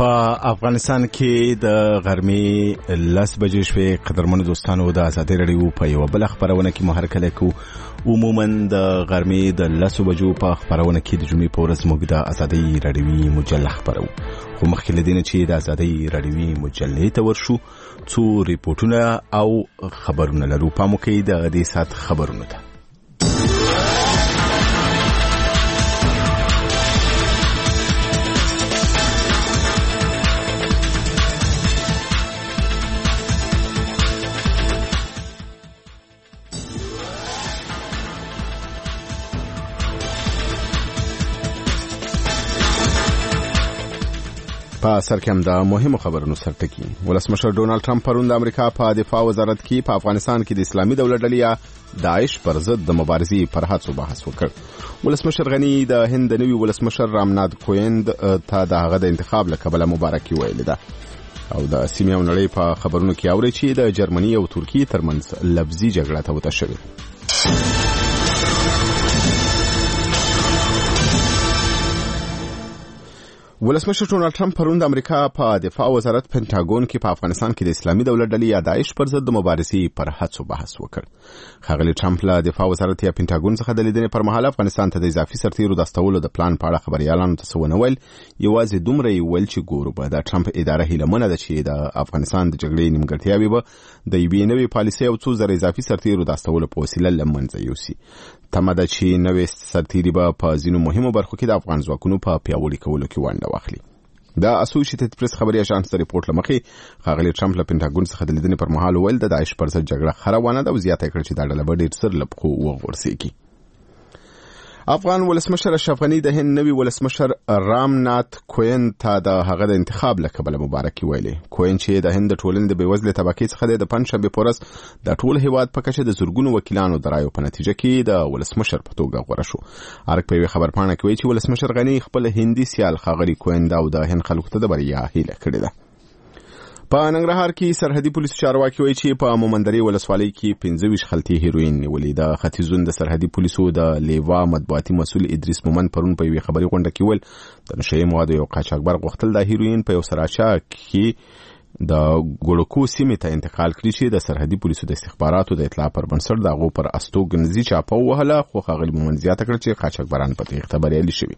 په افغانستان کې د غرمې 10 بجې شوې. قدرمنو دوستانو، د ازادي رادیو په یو بل خبرونه کې مو هرکله کو عموما د غرمې د 10 بجو په خبرونه کې د جمعې په ورځ موږ د ازادي رادیوي مجله خبرو. خو مخکې لدینه چې د ازادي رادیوي مجلې ته ورشو، څو ریپورتونه او خبرونه لرو. په مو کې د دې سات خبرونه ده. په سر کې هم د مهمو خبرونو سرټکی. ولسمشر ډونالد ټرمپ پرون د امریکا په دفاع وزارت کې په افغانستان کې د اسلامي دولت ډلې داعش پر ضد د مبارزې پر هڅو بحث وکړ. ولسمشر غنی د هند د نوي ولسمشر رامناتھ کوویند ته د هغه د انتخاب لپاره مبارکي ویلې ده. او د سیمې او نړۍ په خبرونو کې اوري چې د جرمني او ترکیې ترمنځ لفظي جګړه توته شوه. ولسمشر ډونالد ټرمپ پرون د امریکا په دفاع وزارت پینټاګون کې په افغانستان کې د اسلامي دولت ډلې یا داعش پر ضد د مبارزې پر هڅو بحث وکړ. ښاغلي ټرمپ له دفاع وزارت یا پینټاګون څخه د لیدنې پر مهال افغانستان ته د اضافي سرتیرو د استولو د پلان په اړه خبريالانو ته څه ونه ویل. یوازې دومره یې ویل چې ګورو به د ټرمپ اداره هیلهمنه ده چې د افغانستان د جګړې نیمګړتیاوې به د یوې نوې پالیسۍ او څو زره اضافي سرتیرو د استولو په وسیله له منځه یوسي. تمه ده چې نوې سرتیري به په ځینو مهمو برخو کې د افغان ځواکونو په پیاوړي کولو کې ونډه واخلي. د اسوسییټډ پریس خبري اژانس د ریپورت لمخې ښاغلي ټرمپ له پینټاګون څخه د لیدنې پر مهال ویل د داعش پر ضد جګړه خروانه ده او زیاته کړ چې دا ډله به ډېر سر لپخو وغورځېږي. افغان ولسمشر اشرف غني د هند نوي ولسمشر رامناتھ کوویند ته د هغه د انتخاب لپاره مبارکي ویلې. کوویند چې د هند د ټولنې د بیوزلې طبقې څخه د پنځشنبه په ورځ د ټول هیواد په کچه د زورګونو وکیلانو د رایو په نتیجه کې د ولسمشر په توګه غوړه شو. ارګ په خبرپاڼه کې وایي چې ولسمشر غني خپل هندي سیال ښاغلي کوویند او د هند خلکو ته د بریا هیله کړې ده. په ننګرهار کې سرحدي پولیسو چارواکي وایي چې په مومندري ولسوالۍ کې 25 خلطې هیروین نیولې. د ختیځون د سرحدي پولیسو د لیوا مطبوعاتي مسؤل ادریس مومند پرون په یوې خبري غونډه کې ویل د نشهیي موادو یو قاچاقبر غوښتل د هیروین په یو سراچا کې د ګوړکو سیمې ته انتقال کړي چې د سرحدي پولیسو د استخباراتو د اطلاع پر بنسټ د هغو پر استوګنځي چاپه ووهله. خو ښاغلي مومند زیاته کړه چې قاچاقبران په تېښته بریالي شوي.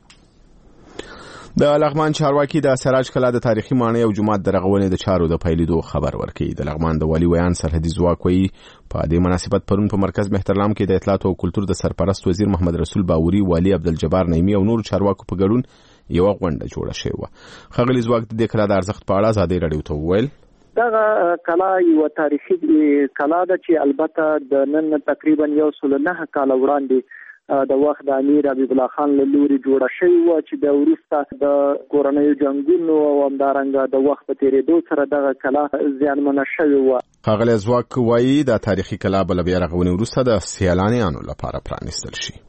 د لغمان چارواکي د سراج کلا د تاریخي ماڼۍ او جومات د رغونې د چارو د پیلېدو خبر ورکوي. د لغمان د والي ویان سرحدي ځواک وایي په دې مناسبت پرون په مرکز مهترلام کې د اطلاعات او کلتور د سرپرست وزیر محمد رسول باوري، والي عبدالجبار نعیمي او نور چارواکو په ګډون یو غونډه جوړه شوې وه. ښاغلي ځواک د دې کلا د ارزښت په اړه ازادي رادیو ته وویل دغه کلا یو تاریخي کلا ده چې البته د نن تقریبا 109 کال وړاندې د وخت د امیر حبیب الله خان له لوري جوړه شوې وه چې د وروسته د کورنیو جنګونو او همدارنګه د وخت په تېرېدو سره دغه کلا زیانمنه شوې وه. ښاغلی ځواک وایي د تاریخي کلا به له بیا رغونې وروسته د سیلانیانو لپاره پرانیستل شي.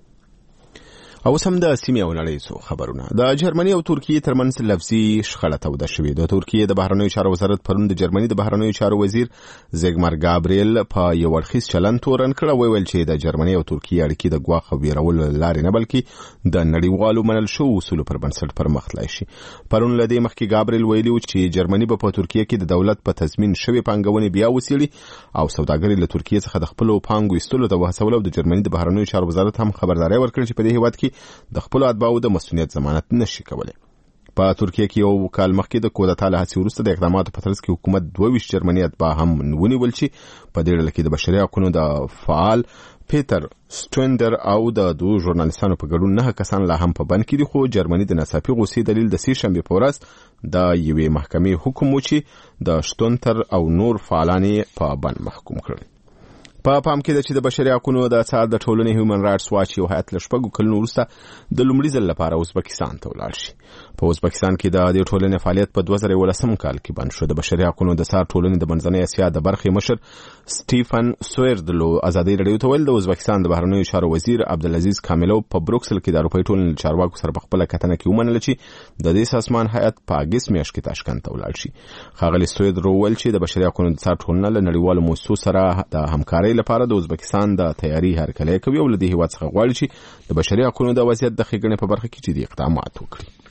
او سم د سیمې او نړۍ څو خبرونه. د جرمني او ترکیې ترمنځ لفظي شخړه توده شوې. د ترکیې د بهرنیو چارو وزارت پرون د جرمني د بهرنیو چارو وزیر زیګمار ګابریل په یو اړخیز چلند تورن کړ. ویل چې د جرمني او ترکیې اړیکې د ګواښ او ویرولو لارې نه بلکې د نړیوالو منل شوو اصولو پر بنسټ پرمخ تللی شي. پرون له دې مخکې ګابریل ویلي و چې جرمني به په ترکیې کې د دولت په تضمین شوې پانګونې بیا وڅېړي او سوداګري له ترکیې څخه د خپلو پانګو ایستلو ته وهڅول. او د جرمني د بهرنیو چارو وزارت هم خبرداری ورکړ چې په دې هیواد کې د خپل اتباعو د مسؤلیت ضمانت نشي کولای. په ترکیه کې یو کال مخکې د کودتا له هڅې وروسته د اقداماتو په ترڅ کې حکومت 22 جرمني اتباع هم ونیول چې په دې ډله کې د بشري حقوقو د فعال پیټر سټوندر او د دوه ژورنالیستانو په ګډون 9 کسان لا هم په بند کې دي. خو جرمني د ناڅاپي غوسې دلیل د سې شنبې په ورځ د یوې محکمې حکم و چې د سټوندر او نور فعالان په بند محکوم کړل. په پام کې ده چې د بشري حقوقو د څار د ټولنې هیومن رائټس واچ یو هیئت له 6 کلونو وروسته د لومړي ځل لپاره ازبکستان ته ولاړ شي. په ازبکستان کې د دې ټولنې فعالیت په 2018 کال کې بند شو. د بشري حقوقو د څار ټولنې د منځنۍ اسیا د برخې مشر سټیفن سویردلو ازادي رادیو ته ویل د ازبکستان د بهرنیو چارو وزیر عبدالعزیز کاملوف په بروکسل کې د اروپایي ټولنې چارواکو سره په خپل کتنه کې ومنل چې د دې سازمان هیئت په اگست میاشت کې تاشکند ته ولاړ شي. ښاغلي سویردلو ویل چې د بشري حقوقو د څار ټولنه له نړیوالو مؤسسو سره د همکارۍ لپاره د ازبکستان د تیاری هرکلی کوي او له دې هیواد څخه غواړي چې د بشري حقوقو د وضعیت د ښېګڼې په برخه کې جدي اقدامات وکړي.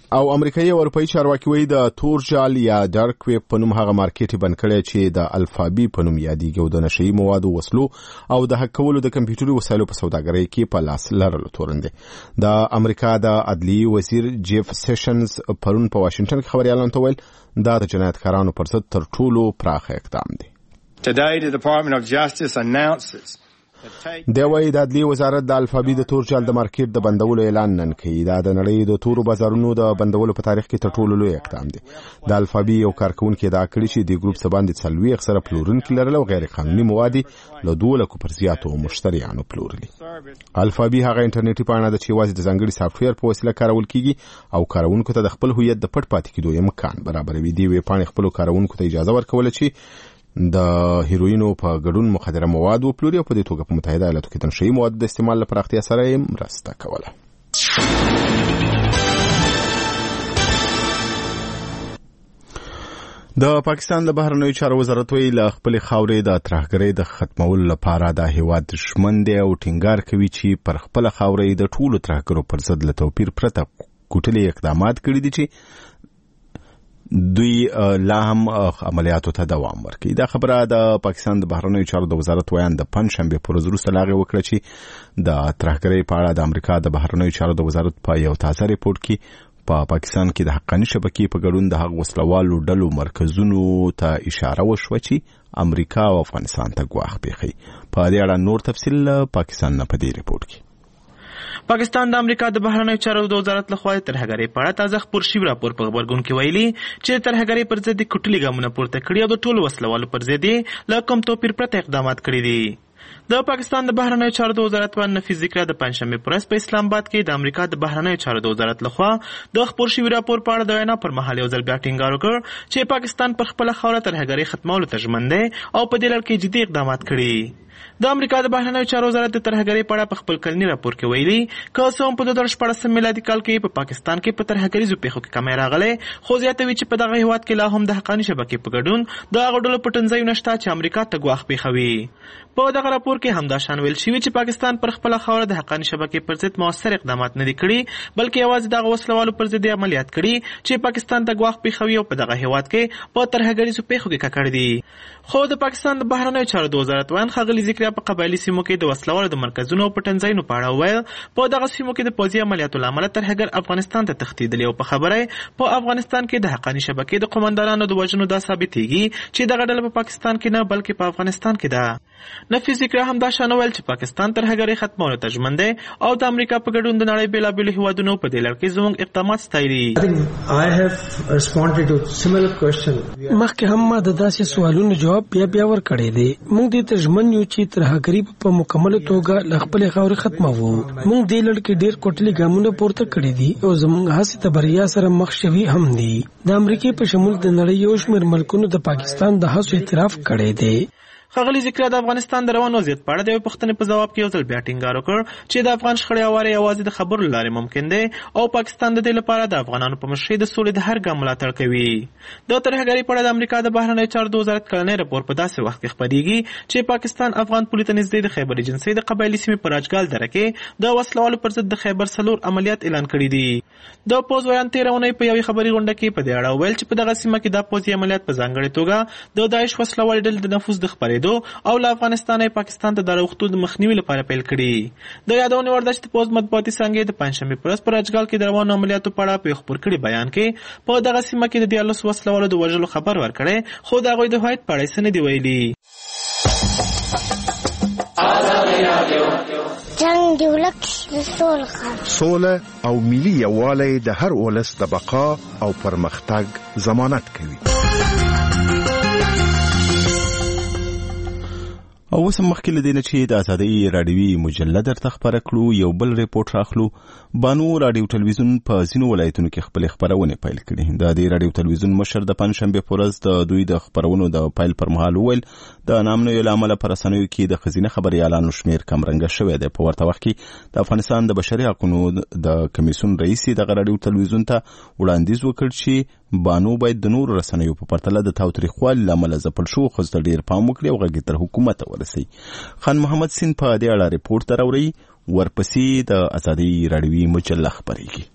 او امریکایي او اروپאי چارواکي وایي د تورجال یا ډارک ویب په نوم هغه مارکیټ بند کړی چې د الفابي په نوم یادېږي او د نشئی موادو وسلو او د هک کولو د کمپیوټري وسایلو په سوداګرۍ کې په لاس لرلو تورن دی. د امریکا د عدلیې وزیر جیف سیشنز پرون په واشنگټن کې خبريالانو ته ویل دا د جنایتکارانو پر ضد تر ټولو پراخ اقدام دی. Today the Department of Justice announces د وای د عدلیې وزارت د الفابي د تورجال د مارکیټ د بندولو اعلان نن کوي. دا د نړۍ د تورو بازارونو د بندولو په تاریخ کې تر ټولو لوی اقدام دی. د الفابي یو کارکونکو دا کړی چې د ګروپ سباندې څلوي اکثره پلورونکو لرل او غیر قانوني مواد له 200 پر زیاتو مشتریانو پلورلي. الفابي هغه انټرنیټي پاڼه ده چې واځي د ځانګړي سافټویر په وسیله کارول کیږي او کارونکو ته د خپل هویت د پټ پاتې کېدو امکان برابروي. دی وی پاڼه خپل کارونکو ته اجازه ورکول چې د هیروینو په ګډون مخدره مواد او پلوري په دې توګه په متحده ایالاتو کې د نشئی موادو د استعمال لپاره اختیار سره یې مرسته کوله. د پاکستان د بهرنیو چارو وزارت ویلي له خپل خاورې د ترهګرۍ د ختمولو لپاره د هیواد دښمن دی او ټینګار کوي چې پر خپل خاورې د ټولو ترهګرو پر ضد له توپیر پرته کوټلي اقدامات کړي دي چې دوی لا هم عملیاتو ته دوام ورکوي. دا خبره د پاکستان د بهرنیو چارو د وزارت ویان د پنځشنبه پر ورځ وروسته لاغې وکړه چې د ترهګرۍ په اړه د امریکا د بهرنیو چارو د وزارت په یو تازه ریپورت کې په پاکستان کې د حقاني شبکې په ګډون د هغو وسلوالو ډلو مرکزونو ته اشاره وشوه چې امریکا او افغانستان ته ګواښ پیښوي. په دې اړه نور تفصیل پاکستان نه په دې ریپورت کې. پاکستان د امریکا د بهرنیو چارو د وزارت لخوا ترهګرۍ په اړه تازه خبر شوی راپور په خبرګون کې ویلي چې ترهګرۍ پر ضد کوټلي ګامونه پورته کړي او د ټولو وسلوالو پر ضد له کوم توپیر پرته اقدامات کړي دي. د پاکستان د بهرنیو چارو د وزارت باندې نفي ذکر د پنځشنبه پر ورځ په اسلام آباد کې د امریکا د بهرنیو چارو د وزارت لخوا د خبر شوی راپور په اړه د وینا پر مهال یو ځل بیا ټینګار وکړ چې پاکستان پر خپل خوله ترهګرۍ ختمولو ته ژمن دی او په دې لړ کې جدي اقدامات کړي. د امریکا د بهرنیو چارو وزارت د ترهګرۍ په اړه په خپل کلني راپور کې ویلي که څه هم په 2014 میلادي کال کې په پاکستان کې په ترهګریزو پیښو کې کمی راغلی خو زیاتوي چې په دغه هیواد کې لا هم د حقاني شبکې په ګډون د هغو ډلو پټنځایونه شته چې امریکا ته ګواښ پیښوي. په دغه راپور کې همدا شان ویل شوي چې پاکستان پر خپله خاوره د حقاني شبکې پر ضد مؤثر اقدامات نه دي کړي بلکې یوازې دغه وسلوالو پر ضد عملیات کړي چې پاکستان ته ګواښ پیښوي او په دغه هیواد کې په ترهګریزو پیښو کې ککړ دي. خو د پاکستان د بهرنیو چارو د وزارت ویان ښاغلي ذکریا په قبایلي سیمو کې د وسلوالو د مرکزونو او پټنځایونو په اړه وویل په دغه سیمو کې د پوځي عملیاتو له امله ترهګر افغانستان ته تښتېدلي او په خبره په افغانستان کې د حقاني شبکې د قومندانانو د وژنو دا ثابتېږي چې دغه ډله په پاکستان کې نه بلکې په افغانستان کې ده. نفي ذکر هم دا شان ویل چې پاکستان ترهګرۍ ختمولو ته ژمن دی او د امریکا په ګډون د نړۍ بېلابېلو هیوادونو په دې لړ کې زموږ اقدامات ستایلي. مخکې هم ما د داسې سوالونو جواب بیا ورکړی دی. موږ دې ته ژمن یو چې ترهګرۍ په مکمله توګه له خپلې خاورې ختموو. موږ دې لړ کې ډېر کوټلي ګامونه پورته کړي دي او زموږ هڅې ته بریا سره مخ شوي هم دي. د امریکې په شمول د نړۍ یو شمېر ملکونو د پاکستان د هڅو اعتراف کړی دی. ښاغلي ذکریا د افغانستان د روان وضعیت په اړه د یوې پوښتنې په ځواب کې یو ځل بیا ټینګار وکړ چې د افغان شخړې هواری یوازې د خبرو له لارې ممکن دی او پاکستان د دې لپاره د افغانانو په مشرۍ د سولې د هر ګام ملاتړ کوي. د ترهګرۍ په اړه د امریکا د بهرنیو چارو د وزارت کلنی راپور په داسې وخت کې خپرېږي چې پاکستان افغان پولې ته نږدې د خیبر ایجنسۍ د قبایلي سیمې په راجګال دره کې د وسلوالو پر ضد د خیبر 4 عملیات اعلان کړي دي. د پوځ ویان تېره اونۍ په یوې خبري غونډه کې په دې اړه وویل چې په دغه سیمه کې دا پوځي عملیات په ځانګړې توګه د داعش وسلوالې ډلې د نفوذ د خپرېدو او له افغانستان پاکستان ته د راوختو د مخنیوي لپاره پیل کړي. د یادونې وړ ده چې د پوځ مطبوعاتي څانګې د پنځشنبې په ورځ په راجګال کې د روانو عملیاتو په اړه په خبر کړي بیان کې په دغه سیمه کې د 14 وسلوالو د وژلو خبر ورکړی خو د هغوی د هوایت په اړه څه نه دي ویلي. جنگ د ولس سوله او ملي یووالی د هر ولس د بقا او پرمختګ ضمانت کوي. او اوس مخکې له دې نه چې د ازادۍ راډیوي مجله درته خپره کړو یو بل ریپورټ راخلو. بانو راډیو تلویزیون په ځینو ولایتونو کې خپلې خپرونې پیل کړي. د دې راډیو تلویزیون مشر د پنځشنبې په ورځ د دوی د خپرونو د پیل پر مهال وویل د نامنویو له امله په رسنیو کې د ښځینه خبریالانو شمېر کمرنګه شوی دی. په ورته وخت کې د افغانستان د بشري حقونو د کمیسیون رئیس دغه راډیو تلویزیون ته وړاندیز وکړ چې بانو باید د نورو رسنیو په پرتله د تاوتریخوالي له امله ځپل شوو ښځو ته ډېر پام وکړي او غږ یې تر حکومته ورسوي. خان محمد سین په دې اړه ریپورټ راوړی. ورپسې د ازادۍ راډیوي مجله خپرېږي.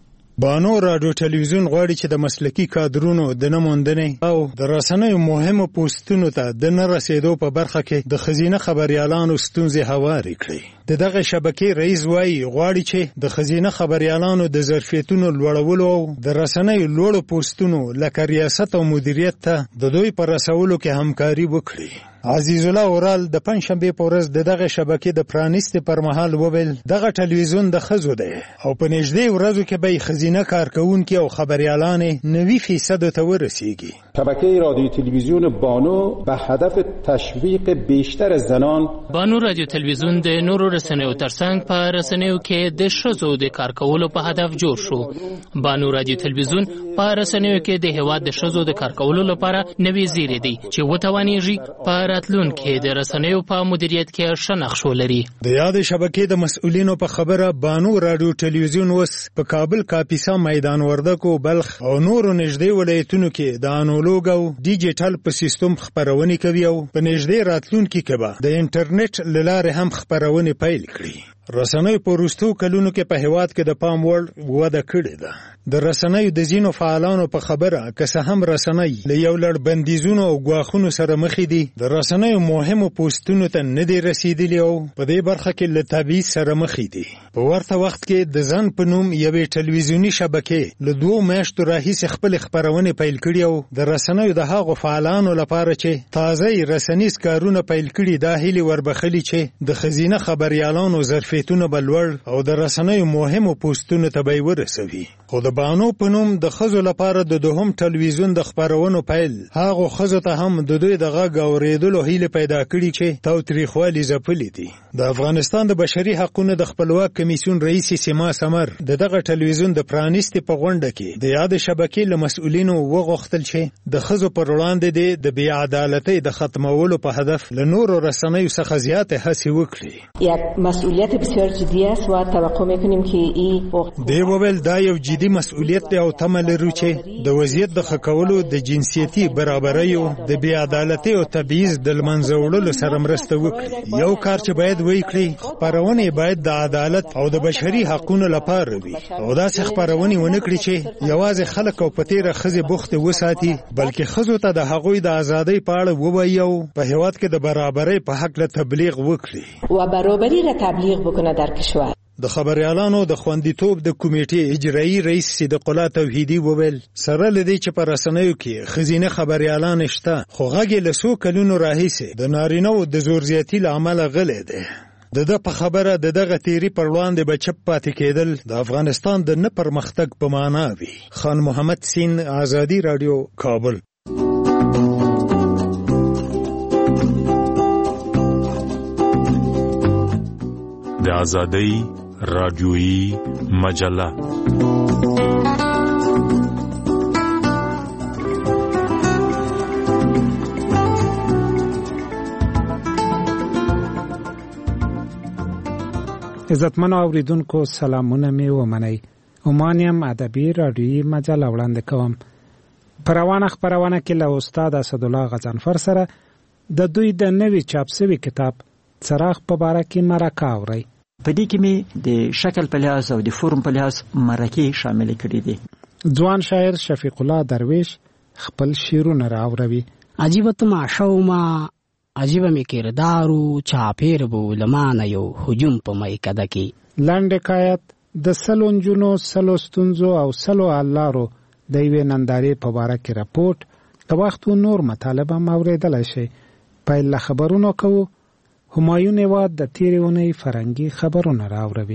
بانو رادیو ټلویزیون غواړي چې د مسلکي کادرونو د نموندنې او د رسنیو مهمو پوسټونو ته د نه رسیدو په برخه کې د ښځینه خبریالانو ستونزې هوارې کړي. د دغه شبکې رئیس وایي غواړي چې د ښځینه خبریالانو د ظرفیتونو لوړولو او د رسنیو لوړو پوسټونو لکه ریاست او مدیریت ته د دوی په رسولو کې همکاري وکړي. عزیز الله اورال د پنځشنبه په ورځ دغه شبکې د پرانیستي پر مهال وویل دغه ټلویزیون د ښځو دی او په نږدې ورځو کې به ښځینه کارکوونکي او خبریالانې 90% ته ورسیږي. شبکه رادیو تلویزیون بانو به هدف تشویق بیشتر زنان. بانو رادیو تلویزیون د نورو رسنیو ترڅنګ په رسنیو کې د ښځو د کار کولو په هدف جوړ شو. بانو رادیو تلویزیون په رسنیو کې د هیواد د ښځو د کار کولو لپاره نوې زیری دی چې وتوانیږي په راتلونکي د رسنیو په مدیریت کې ښه نقش ولري. د یادې شبکې د مسؤلینو په خبره بانو رادیو تلویزیون اوس په کابل، کاپیسا، میدان وردګو، بلخ او نورو نږدې ولایتونو کې د انالوګ او ډیجیټل په سیستم خبرونه کوي او په نږدې راتلونکي کې به د انټرنیټ له لارې هم خبرونه پیل کړي. رسنیو په وروستو کلونو کې په هیواد کې د پام وړ وده کړې ده. د رسنیو د ځینو فعالانو په خبره که څه هم رسنۍ له یو لړ بندیزونو او ګواښونو سره مخې دي، د رسنیو مهمو پوسټونو ته نه دي رسیدلي او په دې برخه کې له تبعیض سره مخې دي. په ورته وخت کې د ځان په نوم یوې ټلویزیوني شبکې له 2 میاشتو راهیسې خپل خبرونه پیل کړي او د رسنیو د هغو فعالانو لپاره چې تازه رسنیز کارونه پیل کړي دا هیلې وربخلي چې د ښځینه خبریالانو ظرفیتونه به لوړ او د رسنیو مهمو پوسټونو ته به ورسوي. خو د بانو په نوم د ښځو لپاره د دوهم ټلویزیون د خبرونو پیل هغو ښځو ته هم د دوی د غږ اورېدلو هیله پیدا کړي چې تاوتریخوالي ځپلي دي. د افغانستان د بشري حقونو د خپلواک کمیسیون رئیس سیما سمر د دغه ټلویزیون د پرانیستي په غونډه کې د یاد شبکې له مسؤلینو وغوښتل چې د ښځو پر وړاندې د بې عدالتۍ د ختمولو په هدف له نورو رسنیو څخه زیاتې هڅې وکړي. یک مسئولیت بسیار جدی است و توقع می‌کنیم که این دی وویل دا یو جدي مسؤلیت دی او تمه لرو چې د وضعیت د ښه کولو د جنسیتي برابرۍ او د بې عدالتۍ او تبعیض د له منځه وړلو سره مرسته وکړي. یو کار چې باید وکړي خپرونې باید د عدالت او د بشري حقونو لپاره وي او داسې خپرونې ونه کړي چې یوازې خلک او په تېره ښځې بوختې وساتي، بلکې ښځو ته د هغوی د ازادۍ په اړه ووایي او په هېواد کې د برابرۍ په هکله تبلیغ وکړي و برابری را تبلیغ بکنه در کشور. د خبریالانو د خوندیتوب د کمیټې اجرایي رئیس صدیق الله توحیدي وویل سره له دې چې په رسنیو کې ښځینه خبریالان شته، خو غږ یې له څو کلونو راهیسې د نارینه‌و د زور زیاتي له امله غلی دی. د ده په خبره د دغه تیری پر وړاندې به چپ پاتې کېدل د افغانستان د نه پرمختګ په معنا وي. خان محمد سین، آزادي راډیو، کابل. د آزادۍ راډیویی مجله عزتمنو اوریدونکو سلامونه می ومنئ. عمانیم ادبي راډیویی مجله وړاندې کوم. په روانه خپرونه کې له استاد اسدالله غضنفر سره د دوی د نوي چاپ شوي کتاب څراغ په باره کې مرکه اورئ. په دې کې مې د شکل په لحاظ او د فرم په لحاظ مرکې شامل کړي دي. ځوان شاعر شفیق الله درویش خپل شعرونه راوړي. عجیبه تماشا وما عجیبه می کردارو چاپیر بو لمانه یو هجوم په میکده کې. لنډ حکایت د سلو نجونو، سلو ستونزو او سلو حلارو د یوې نندارې په باره کې راپورټ که وخت نور مطالبه هم اورېدلی شي. پیل له خبرونو کوو. همایون هیواد د تیرې اونۍ فرهنګي خبرونه راوړي.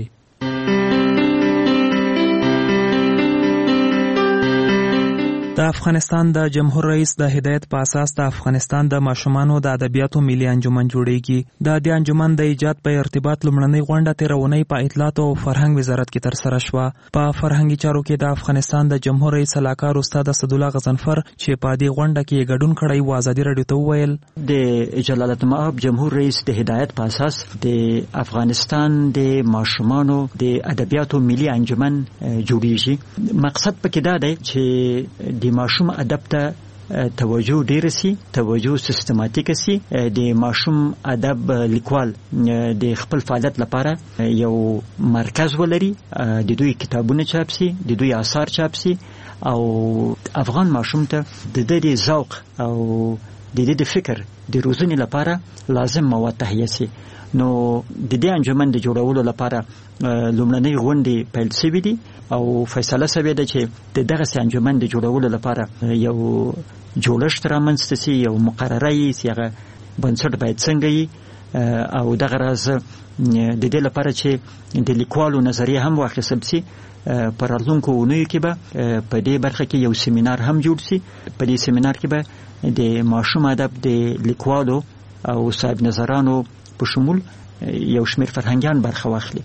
د افغانستان د جمهور رئیس د هدایت په اساس د افغانستان د ماشومانو د ادبیاتو ملي انجمن جوړیږي. د دې انجمن د ایجاد په ارتباط لومړنۍ غونډه تیرونی په اطلاعات او فرهنګ وزارت کې ترسره شوه. په فرهنګي چارو کې د افغانستان د جمهور رئیس سلاکار استاد اسدالله غضنفر چې په دې غونډه کې ګډون کړی و آزادي راډیو ته وویل د جلالت مآب جمهور رئیس د هدایت په اساس د افغانستان د ماشومانو د ادبیاتو ملي انجمن جوړیږي. مقصد پکې دا دی چې د ماشوم ادب ته توجه ډیر سي، توجه سیستماتیک سي. د ماشوم ادب لیکوال د خپل فعالیت لپاره یو مرکز ولري، د دوی کتابونه چاپ سي، د دوی آثار چاپ سي، او افغان ماشوم ته د دې ذوق او د دې فکر د روزنې لپاره لازم مواد تهیه سي. نو د دې انجمن د جوړولو لپاره لومړنۍ غونډې پیل شوې دي او فیصله شوې ده چې د دغه انجمن د جوړولو لپاره یو جوړښت رامنځته سي، یو مقرره یې چې هغه بنسټ باید څنګه وي، او دغه راز د دې لپاره چې د لیکوالو نظریه هم واخیستل سي. په راتلونکو اونیو کې به په دې برخه کې یو سیمینار هم جوړ سي. په دې سیمینار کې به د ماشوم ادب د لیکوالو او صاحب نظرانو په شمول یو شمېر فرهنګیان برخه واخلي.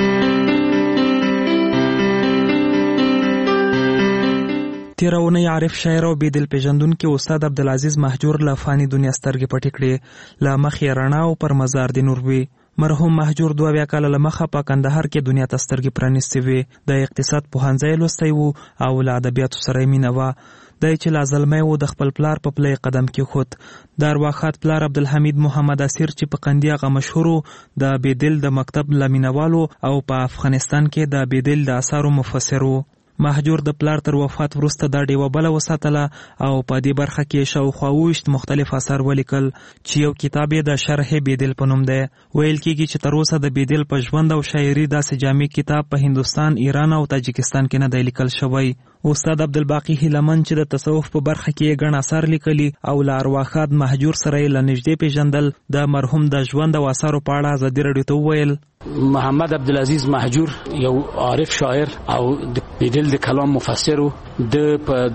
تیرونه عارف شاعر او بیدل پیژندونکو استاد عبدالعزیز مهجور له فانی دنیا سترګې پټې کړې. له مخې رڼا او پر مزار د نوروي مرحوم مهجور 2 کال له مخه په کندهار کې دنیا ته سترګې پرانیستې وې. د اقتصاد پوهنځی لوستی و او له ادبیاتو سره مینه وه. دی چې لا زلمی و د خپل پلار په پلی قدم کې خود. د ارواښاد پلار عبدالحمید محمد اسیر چې په قندي هغه مشهورو د بیدل د مکتب له مینوالو او په افغانستان کې د بیدل د اثارو مفسر و. مهجور د پلار تر وفات وروسته دا ډیوه بله وساتله او په دې برخه کې شاوخوا 20 مختلف اثار ولیکل چې یو کتاب یې د شرح بیدل په نوم دی. ویل کېږي چې تر اوسه د بیدل په ژوند او شاعري داسې جامع کتاب په هندوستان، ایران او تاجکستان کې نه دی لیکل شوی. استاد عبدالباقی هیلمن چې د تصوف په برخه کې ګڼ اثار لیکلي او له ارواښاد مهجور سره یې له نږدې پیژندل، د مرحوم د ژوند او اثارو په اړه ازادي راډیو ته وویل: محمد عبدالعزیز مهجور یو عارف شاعر او د بیدل د کلام مفسر و. د په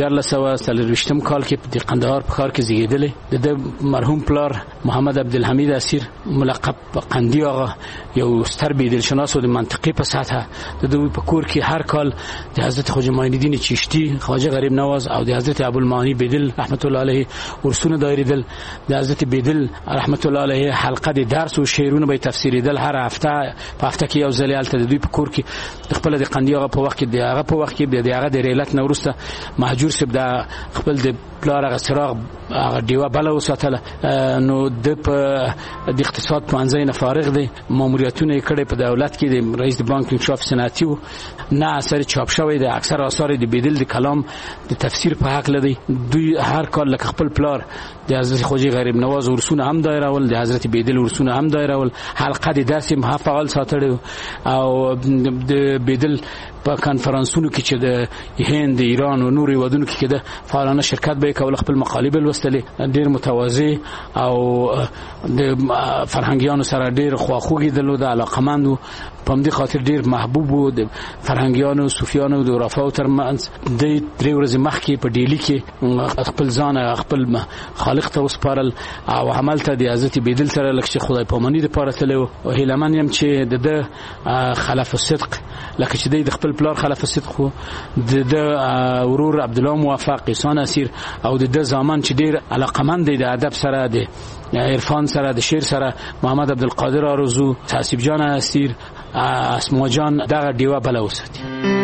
1923 کال کې د قندهار په ښار کې زیږېدلی. د مرحوم پلار محمد عبدالحمید اسیر ملقب قندي آغا یو ستر بیدل شناس و د منطقې په سطحه. د دوی په کور کې هر کال د حضرت خواجه معین الدین چشتی، خواجه غریب نواز او د حضرت ابوالمعانی بیدل رحمت الله علیه ورسونه دایریدل. د حضرت بیدل رحمت الله علیه حلقه د درس او شعرونه به تفسیریدل. هر هفته په هفته کې یو ځل الته د دوی په کور کې د خپل د قندي آغا په وخت کې د هغه د ریلت نورسته مهجور صاحب د خپل د پلار هغه څراغ هغه ډیوه بله وساتله. نو د په د اقتصاد پوهنځی نه فارغ دی، ماموریتونه یې کړی په دولت کې، د رئیس د بانک انکشاف صنعتي و. نه اثر چاپ شوی دی، اکثر آثار د بیدل د کلام د تفسیر په حق لدی. دوی هر کال لکه خپل پلار د حضرت خواجه غریب نواز ورسونه هم دایرول، د حضرت بیدل ورسونه هم دایرول. حلقه د درس هم فعال ساتل او د بیدل په کانفرنسونو کې چې د هند، ایران او نورو هیوادونو کې د فعالانه شرکت به کول، خپل مقالې به لوستلې. ډېر متواضع او د فرهنګیانو سره ډېر خواخوږي درلود، علاقمند و. په همدې خاطر ډېر محبوب و د فرهنګیانو، صوفیانو د عرفاو ترمنځ. د 3 ورځې مخکې په ډیلي کې خپل ځان خپل خالق ته وسپارل او عمل ته د حضرت بیدل سره لکه چې خدای پاماني دپاره تللی و. هیله من یم چې د خلف الصدق لکه چې د خپل پلار خلف الصدق و، د ورور عبدالله موفق، احسان اسیر او د زمان چې ډېر علاقمند دی د ادب سره، د عرفان سره، د شعر سره، محمد عبدالقادر آرزو، حسیب جان اسیر، اسما جان، دغه ډیوه بله وساتي.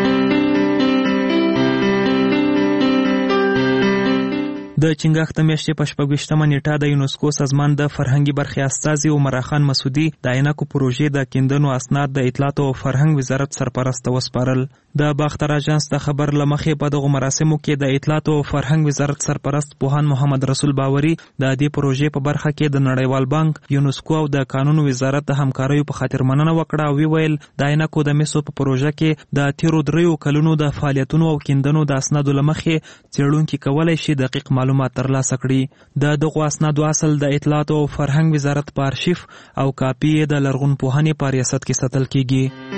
د چنګښت میاشتې په 26مه نیټه د یونسکو سازمان د فرهنګي برخې استازي عمر خان مسعودي د عینکو پروژې د کیندنو اسناد د اطلاعات او فرهنګ وزارت سرپرست وسپارل. د باختر اژانس د خبر لمخې په دغه مراسمو کې د اطلاعات او فرهنګ وزارت سرپرست پوهان محمد رسول باوري د دې پروژې په برخه کې د نړیوال بانک، یونسکو او د قانون وزارت د همکاریو په خاطر مننه وکړه او ویل د عینکو د مسو په پروژه کې د تیرو 3 کلونو د فعالیتونو او کیندنو د اسنادو لمخې څېړونکي کولای شي دقیق معلومات ترلاسه کړي. د دغه اسنادو اصل د اطلاعات او فرهنګ وزارت په ارشیف او کاپی د لرغونپوهنې په ریاست کې ساتل کیږي.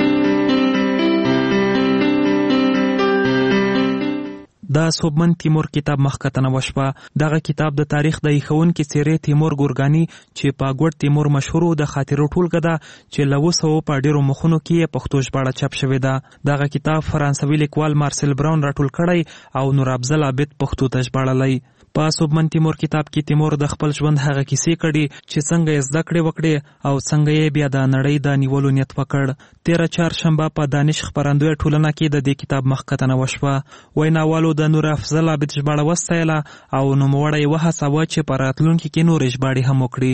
د صوبمن تیمور کتاب مخکتنه وشوه. دغه کتاب د تاریخ د ایښونکي څیرې تیمور ګورګانی چې په ګوډ تیمور مشهور د خاطرو ټولګه ده چې له 200 په ډیرو مخونو کې پښتو ژباړه چاپ شوې ده. دغه کتاب فرانسوي لیکوال مارسل براون راټول کړی او نور افضل عابد پښتو ته ژباړلی. په صوبمن تیمور کتاب کې تیمور د خپل ژوند هغه کیسې کړي چې څنګه یې زده کړې وکړې او څنګه یې بیا د نړۍ د نیولو نیت وکړ. تېره چهارشنبه په دانش خپرندویه ټولنه کې د دې کتاب مخکتنه وشوه. ویناوالو د نور افضل عابد ژباړه وستایله او نوموړی وهڅاوه چې په راتلونکي کې نورې ژباړې هم وکړي.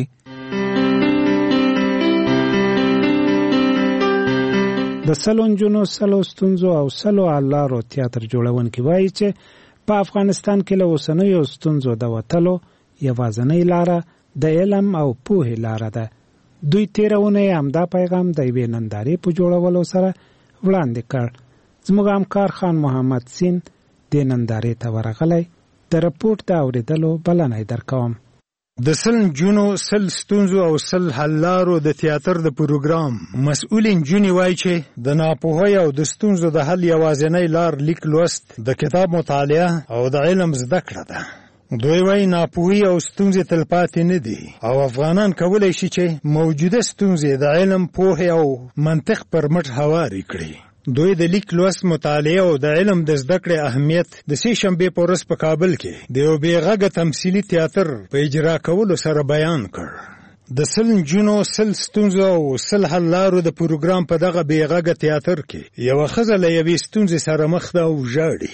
د سلو نجونو سلو ستونزو او سلو حل لارو تیاتر جوړونکي وایي چې په افغانستان کې له اوسنیو ستونزو د وتلو یوازینۍ لاره د علم او پوهې لاره ده. دوی تېره اونۍ همدا پیغام د یوې نندارې په جوړولو سره وړاندې کړ. زموږ همکار خان محمد سین دې نندارې ته ورغلی. د رپورټ د اورېدلو بلنه یې درکوم. د سل نجونو سل ستونزو او سل حل لارو د تیاتر د پروګرام مسؤل نجونې وایي چې د ناپوهۍ او د ستونزو د حل یوازینۍ لار لیک لوست، د کتاب مطالعه او د علم زده کړه ده. دوی وایي ناپوهي او ستونزې تلپاتې نه دي او افغانان کولی شي چې موجوده ستونزې د علم، پوهې او منطق پر مټ هوارې کړي. دوی د لیک لوست، مطالعه او د علم د زده کړې اهمیت د سې شنبې په ورځ په کابل کې د یو بې غږه تمثیلي تیاتر په اجرا کولو سره بیان کړ. د سل نجونو سل ستونزو او سل حل لارو د پروګرام په دغه بې غږه تیاتر کې یوه ښځه له یوې ستونزې سره مخ ده او ژاړي.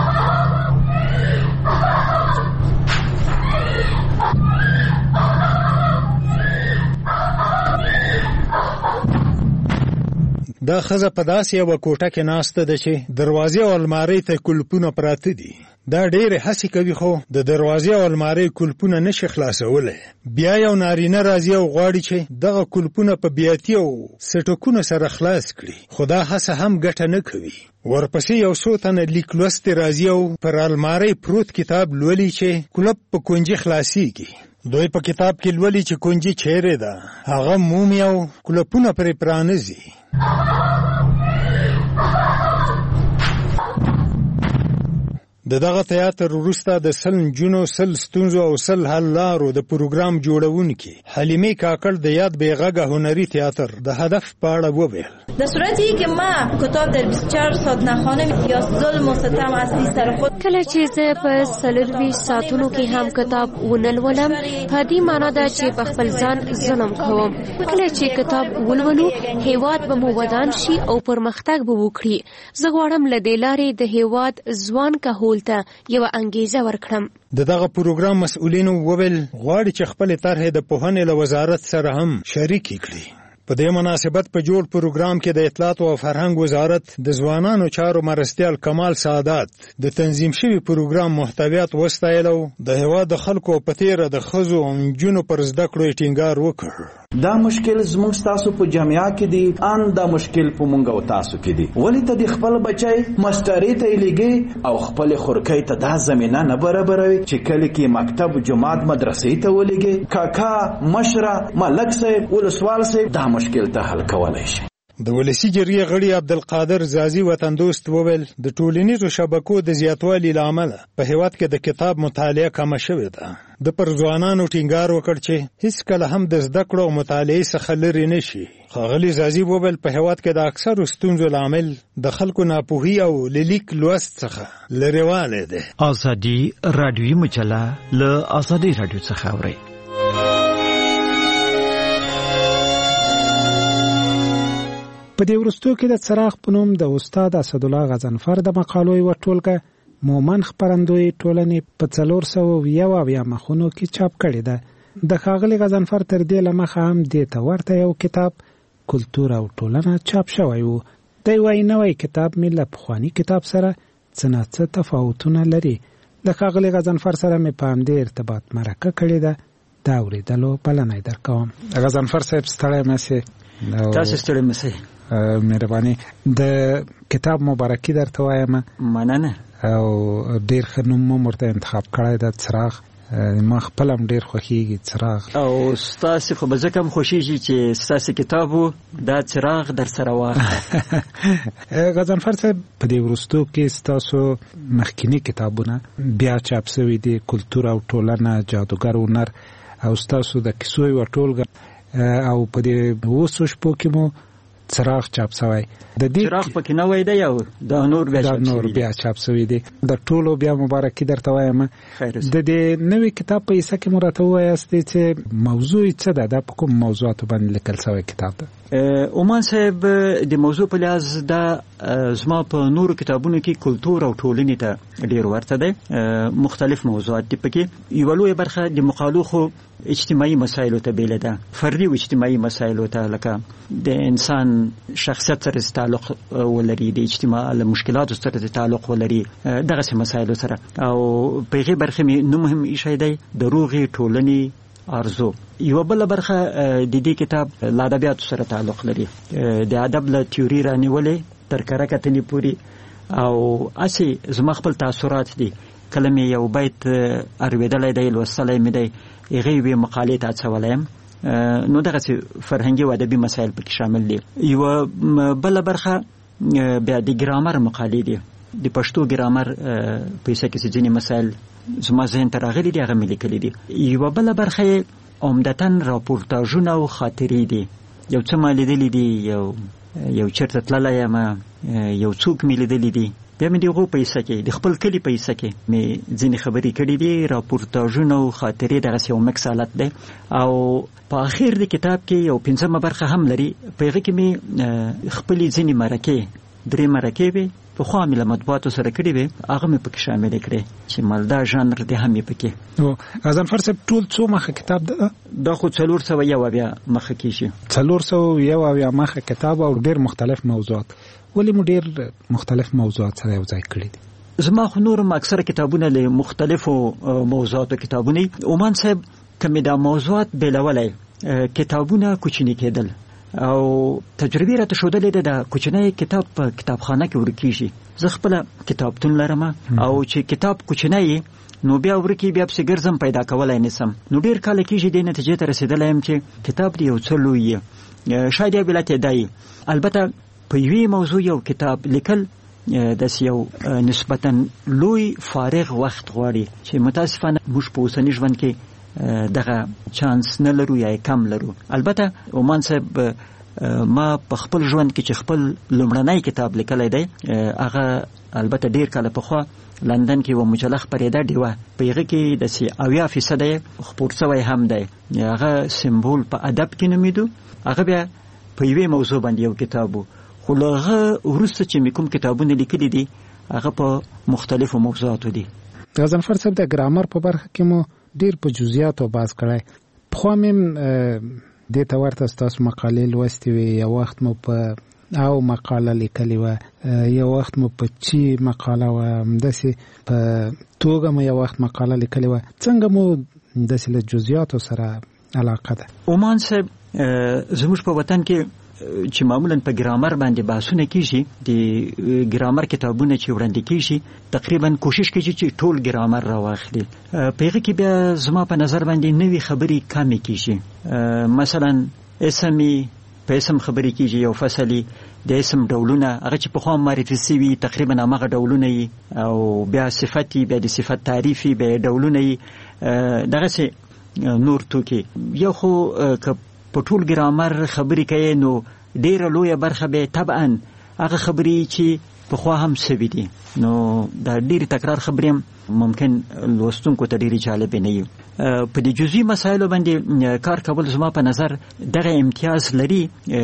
دا ښځه په داسې یوه کوټه کې ناسته ده چې دروازې او المارۍ ته کلپونه پراته دي. دا ډېرې هڅې کوي خو د دروازې او المارۍ کلپونه نشي خلاصولی. بیا یو نارینه راځي او غواړي چې دغه کلپونه په بیاتي او سټکونو سره خلاص کړي، خو دا هڅه هم ګټه نه کوي. ورپسې یو څو تنه لیک لوستې راځي او پر المارۍ پروت کتاب لولي چې کلپ په کونجي خلاصیږي. دوی په کتاب کې لولي چې کونجي چیرې ده، هغه مومي او کلپونه پرې پرانیزي. د دغه تیاتر وروسته د سل نجونو سل ستونزو او سل حل لارو د پروګرام جوړونکي حلیمې کاکړ د یاد بې غږه هنري تیاتر د هدف په اړه وویل. در صورتی که ما کتاب در 24 ساعت نخوانم یا ظلم و ستم اصلي سر خود، کله چې زه په 24 ساعتونو کې هم کتاب ونه لولم په دې معنا ده چې په خپل ځان ظلم کوم. کله چې کتاب ولولو هیواد به مو ودان شي او پرمختګ به وکړي. زه غواړم له دې لارې د هیواد ځوان کهول ته یو انګیزه ورکړم. د دغه پروګرام مسؤلینو وویل غواړي چې خپل طرح د پوهنې له وزارت سره هم شریک کړي. په دې مناسبت په جوړ پروګرام کې د اطلاعات او فرهنګ وزارت د ځوانانو چارو مرستیال کمال سعادت د تنظیم شوی پروګرام محتویات وستایلو. د هیواد د خلکو په تیره د ښځو او نجونو پر زده کړو ټینګار وکړ. دا مشکل زموږ تاسو په جامعه کې دی، ان دا مشکل په مونږ او تاسو کې دی. ولی ته د خپل بچای مستری ته لګي او خپل خورکۍ ته دا زمينه نه برابروي چې کله کې مکتب، جماعت، مدرسې ته ولګي. کاکا، مشره، ملک صاحب، ولسوال صاحب دا مشکل ته حل کولای شي. د ولسی جرګې غړي عبدالقادر زازي وطن دوست وویل د ټولنیزو شبکو د زیاتوالي له امله په هیواد کې د کتاب مطالعه کمه شوې ده. د پر ځوانانو ټینګار وکړ چې هیڅ کله هم د زده کړو او مطالعې څخه لرې نشي. ښاغلي زازي وویل په هیواد کې د اکثرو ستونزو لامل د خلکو ناپوهي او لیک لوست څخه لرېوالی دی. ازادي رادیوي مجله له ازادي رادیو څخه اورئ. په دې وروستو کې د څراغ په نوم د استاد اسدالله غضنفر د مقالو یوه ټولګه مومن خپرندوی ټولنې په 401 مخونو کې چاپ کړې ده. د ښاغلي غضنفر تر دې له مخه هم دې ته ورته یو کتاب کلتور او ټولنه چاپ شوی و. دی وایي نوی کتاب مې له پخواني کتاب سره څه نه څه تفاوتونه لري. د ښاغلي غضنفر سره مې په همدې ارتباط مرکه کړې ده. دا اورېدلو بلنه یې درکوم. غضنفر صاحب ستړی مسې. تاسو ستړی مسې. مهرباني. د کتاب مبارکي درته وایم. مننه. او ډېر ښه نوم مو ورته انتخاب کړی ده، څراغ. ما خپل هم ډېر خوښېږي څراغ. او ستاسې خو به ځکه هم خوښېږي چې ستاسې کتاب و دا څراغ در سره واخله. غضنفر صاحب په دې وروستو کې ستاسو مخکیني کتابونه بیا چاپ شوي دي، کلتور او ټولنه، جادوګر هنر او ستاسو د کیسو یوه ټولګه. او په دې 2 شپو کې مو څراغ چاپ شوی د دې څراغ پکې نه وای دی او د نور بیا چاپ شوی دی د ټولو بیا مبارکي درته وایم د دې نوې کتاب په حصہ کې مرته وایاست چې موضوع څه ده د کوم موضوعات باندې لیکل شوی کتاب ده اومان صاحب د موضوع په لحاظ دا زما په نورو کتابونو کې کلتور او ټولنې ته ډیر ورته دی مختلف موضوعات دي پکې یو لوی برخه د مقالو خو اجتماعي مسایلو ته بیل ده فردي او اجتماعي مسایلو ته لکه د انسان شخصیت سره تعلق ولري د اجتماع له مشکلاتو سره تعلق ولري دغه مسایلو سره او په غیر برخه مې نو مهم شي دی د روغي ټولنې ارزو یو بل برخه د دې کتاب له ادبیاتو سره تعلق لري د ادب له تیوري رانیولې تر کرکټنی پوری او اسی زما خپل تاثیرات دي کلمه یو بیت ارویدلای دی لوستلای می دی غیبی مقالې ته څولم نو دغه فرهنګي او ادبي مسایل پکې شامل دي یو بل برخه بیا د ګرامر مقالې دي د پښتو ګرامر په څه کې ځینې مسایل زما ذهن ته راغلي دي هغه مې لیکلي دي یو بل برخه عمدتاً راپورتاژونه او خاطرې دي یو څه ما لیدلي دي یو چیرته تللی یم یو څوک مې لیدلی دي بیا مې دغو په حصه کې د خپل کلي په حصه کې مې ځینې خبرې کړي دي راپورتاژونه او خاطرې دغسې یو مکس حالت دی او په اخر د کتاب کې یو 5مه برخه هم لري په هغه کې مې خپلې ځینې مرکې 3 مرکې وې پخوا مې له مطبوعاتو سره کړي وې هغه مې پکې شامل کړې چې مالدا ژانر دی هم یې پکې نو غضنفر صاحب ټول څو مخه کتاب ده دا خو 401 بیا مخه کېږي 401 مخه کتاب او ډېر مختلف موضوعات ولې مو ډېر مختلف موضوعات سره یو ځای کړي دي زما خو نورم اکثره کتابونه له مختلفو موضوعاتو کتابونه اومان صاحب کمی دا موضوعات بیلولای کتابونه کوچنی کېدل او تجربه راته شودلې ده د کوچنی کتاب په کتابخانه کې ورکیږي زه خپل کتابتون لرم او چې کتاب کوچنی نو بیا ورکی بیا په ګرځم پیدا کولای نسم نو ډیر کال کېږي د نتیجې ته رسیدلای يم چې کتاب دی یو څه لوی شاید بیا ته دی البته په یوې موضوع یو کتاب لیکل د یو نسبتا لوی فارغ وخت غواړي چې متاسفانه موږ په اوسني ژوند کې دغه چانس نه لرو یا کم لرو البته اومان صاحب ما په خپل ژوند کې چې خپل لومړنی کتاب لیکلی دی هغه البته ډیر کال پخوا لندن کې و مجله خپرېده ډیوه په هغه کې د 80% خپور شوی هم دی هغه سمبول په ادب کې نومیدو هغه بیا په یوې موضوع باندې یو کتاب خو هغه وروسته چې کوم کتابونه لیکلي دي هغه په مختلفو موضوعاتو دي غضنفر صاحب د ګرامر په برخه کې مو ډیر په جزئیاتو باز کړی خو مې د تورته تاسو مقالې لوستې وي یو وخت مو په او مقاله لیکلې و یو وخت مو په چی مقاله و همداسې په توګه مو یو وخت مقاله لیکلې و څنګه مو داسې له جزئیاتو سره علاقه ده اومان صاحب زموږ په وطن کې چې معمولا په ګرامر باندې بحثونه کیږي د ګرامر کتابونه چې وړاندې کیږي تقریبا کوشش کیږي چې ټول ګرامر راواخلي په هغه کې بیا زما په نظر باندې نوې خبرې کمې کیږي مثلا اسمي په اسم خبرې کیږي یو فصلي د اسم ډولونه هغه چې په خو معرفي سوي تقریبا هغه ډولونه او بیا صفاتي بیا د صفات تعریفي بیا ډولونه دغه سه نور توکي یو خو په ټول ګرامر خبرې کوي نو ډیره لویه برخه به طبعا هغه خبرې چې په خو هم سوي دي نو دا ډیره تکرار خبرې ممکن لوستونکو ته ډیره جالب نه وي په دې جزئي مسایلو باندې کار کول زما په نظر دغه امتیاز لري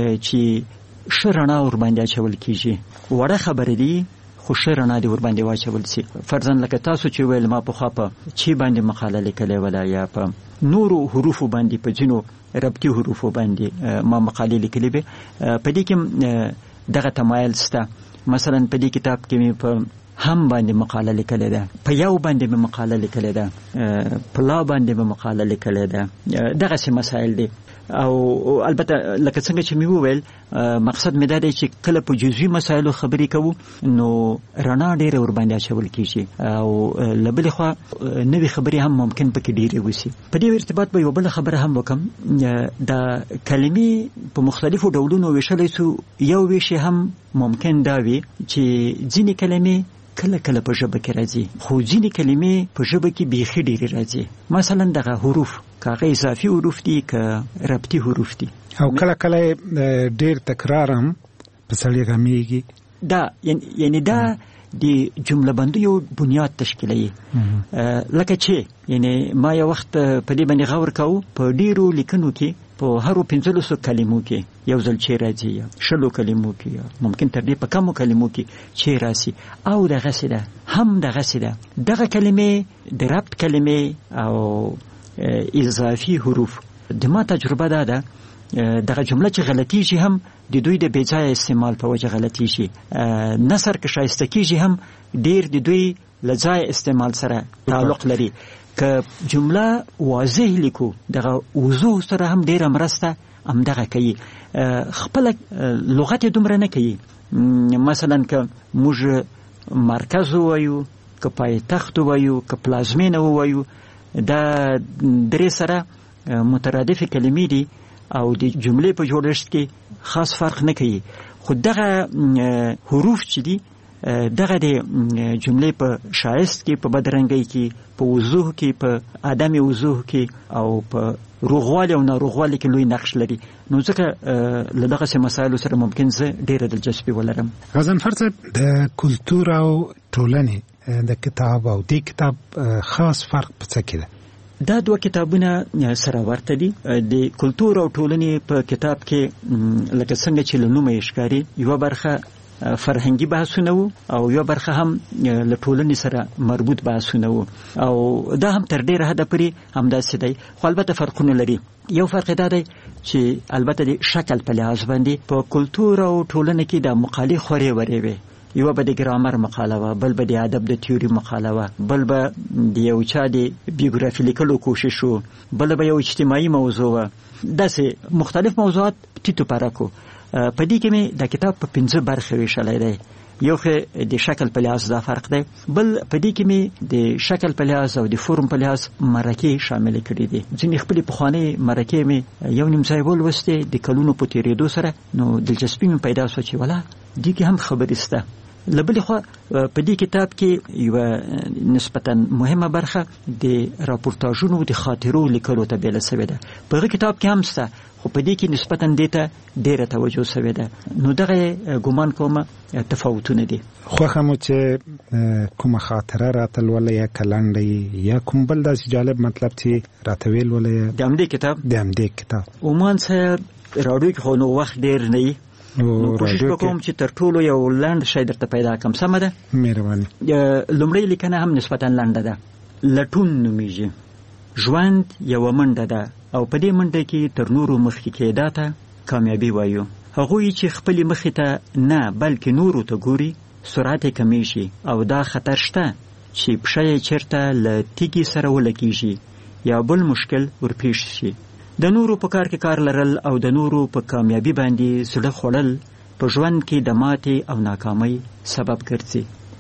چې شرنا ور باندې چول کیږي وړه خبرې دي خو شرنا دی ور باندې واچول شي فرضاً لکه تاسو چې ویل ما په خو په چی باندې مقاله لیکلې ولا یا په نورو حروف باندې په جنو ربطي حروف باندې ما مقالې لیکلې به په دې کې دغه تمایل سته مثلا په دې کتاب کې مې په هم باندې مقاله لیکلې ده په یو باندې مې مقاله لیکلې ده په لا باندې مې مقاله لیکلې ده دغه څه مسائل دي او البته لکه څنګه چې مې وویل مقصد مې دا دی چې کله په جزئي مسایلو خبرې کوو نو رڼا ډېره ور باندې اچول کېږي او له بلې خوا نوې خبرې هم ممکن پکې ډېرې وشي په دې ارتباط به یو بله خبره هم وکم د کلمې په مختلفو ډولونو ویشلی سو یو ویشي هم ممکن دا وي چې ځینې کلمې کله کله په ژبه کې راځي خو ځینې کلمې په ژبه کې بیخي ډېرې راځي مثلا دغه حروف کاغه اضافي حروف دي که ربطي حروف دي او کله کله ډیر تکرار هم په سړی غمیږي. دا یعنی دا د جمله بندي یو بنیاد تشکیلوي. لکه چې یعنی ما یو وخت په دې باندې غور کاوه په ډیرو لیکنو کې په هرو 15 کلمو کې یو ځل چې راځي یا شلو کلمو کې یا ممکن تر دې په کمو کلمو کې چې راځي او دغه سیده هم دغه سیده دغه کلمې د ربط کلمې او اضافي حروف د ما تجربه ده دغه جمله چې غلطیږي هم د دوی د بیځای استعمال په وجه غلطیږي. نثر که شایسته کیږي هم ډیر د دوی لځای استعمال سره تعلق لري. که جمله واضح لیکو دغه وضوح سره هم ډیره مرسته هم دغه کوي. خپل لغت دومره نه کوي. مثلا که موږ مرکز وایو که پایتخت وایو که پلازمینه وایو دا درې سره مترادف کلمې دي او د جملې په جوړښت کې خاص فرق نه کوي. خو دغه حروف چې دي دغه د جملې په شایست کې په بدرنګۍ کې په وضوح کې په عدم وضوح کې او په روغوالي او ناروغوالي کې لوی نقش لري. نو ځکه له دغه مسایلو سره ممکن زه ډیره دلچسپي ولرم. غضنفر صاحب د کلتور او ټولنې د کتاب او د کتاب خاص فرق په څه کې ده؟ دا دوه کتابونه سره ورته دي. د کلتور او ټولنې په کتاب کې لکه څنګه چې له نومه یې ښکاري یوه برخه فرهنګي بحثونه وو او یو برخه هم له ټولنې سره مربوط بحثونه وو او دا هم تر ډیره حده پورې همداسې دی. خو البته فرقونه لري. یو فرق دا دی چې البته د شکل په لحاظ باندې په کلتور او ټولنه کې د مقالې خورې ورې وي. یو به د ګرامر مقاله وه، بل به د ادب د تیوري مقاله وه، بل به د یو چا د بیوګرافي لیکلو کوشش و، بل به یو اجتماعي موضوع وه. داسې مختلف موضوعات ټیټو پرکو. په دې کې مې د کتاب په 15 برخې ویشلی دی. یو خو د شکل په لحاظ دا فرق دی، بل په دې کې مې د شکل په لحاظ او د فرم په لحاظ مرکې شامل کړي دي. ځینې خپلې پخوانۍ مرکې مې یو نیم ځای ولوستې د کلونو په تېرېدو سره، نو دلچسپي مې پیدا شوه چې ولا دې کې هم خبرې شته. له بلې خوا په دې کتاب کې یوه نسبتا مهمه برخه د راپورتاژونو د خاطرو لیکلو ته بیله سوې ده. په هغه کتاب کې هم شته، خو په دې کې نسبتا دې ته ډېره توجه سوې ده. نو دغه ګمان کومه تفاوتونه دي. خوښه مو چې کومه خاطره راته لوله یا کلنډه یا کوم بل داسې جالب مطلب چې راته ویل وله د همدې کتاب عمان صاحب راډیو کې خو نو وخت ډېر نه وي، نو کوشش وکوم چې تر ټولو یو لنډ شی درته پیدا کړم. سمه ده؟ مهرباني. لومړۍ لیکنه هم نسبتا لنډه ده. لټون نومیږي. ژوند یوه منډه ده او په دې منډه کې تر نورو مخکې کېدا ته کامیابي وایو. هغوی چې خپلې مخې ته نه بلکې نورو ته ګوري سرعت یې کمیږي او دا خطر شته چې پښه یې چېرته له تیږې سره ولګېږي یا بل مشکل ورپېښ شي. د نورو په کار کې کار لرل او د نورو په کامیابي باندې زړه خوړل په ژوند کې د ماتې او ناکامۍ سبب ګرځي.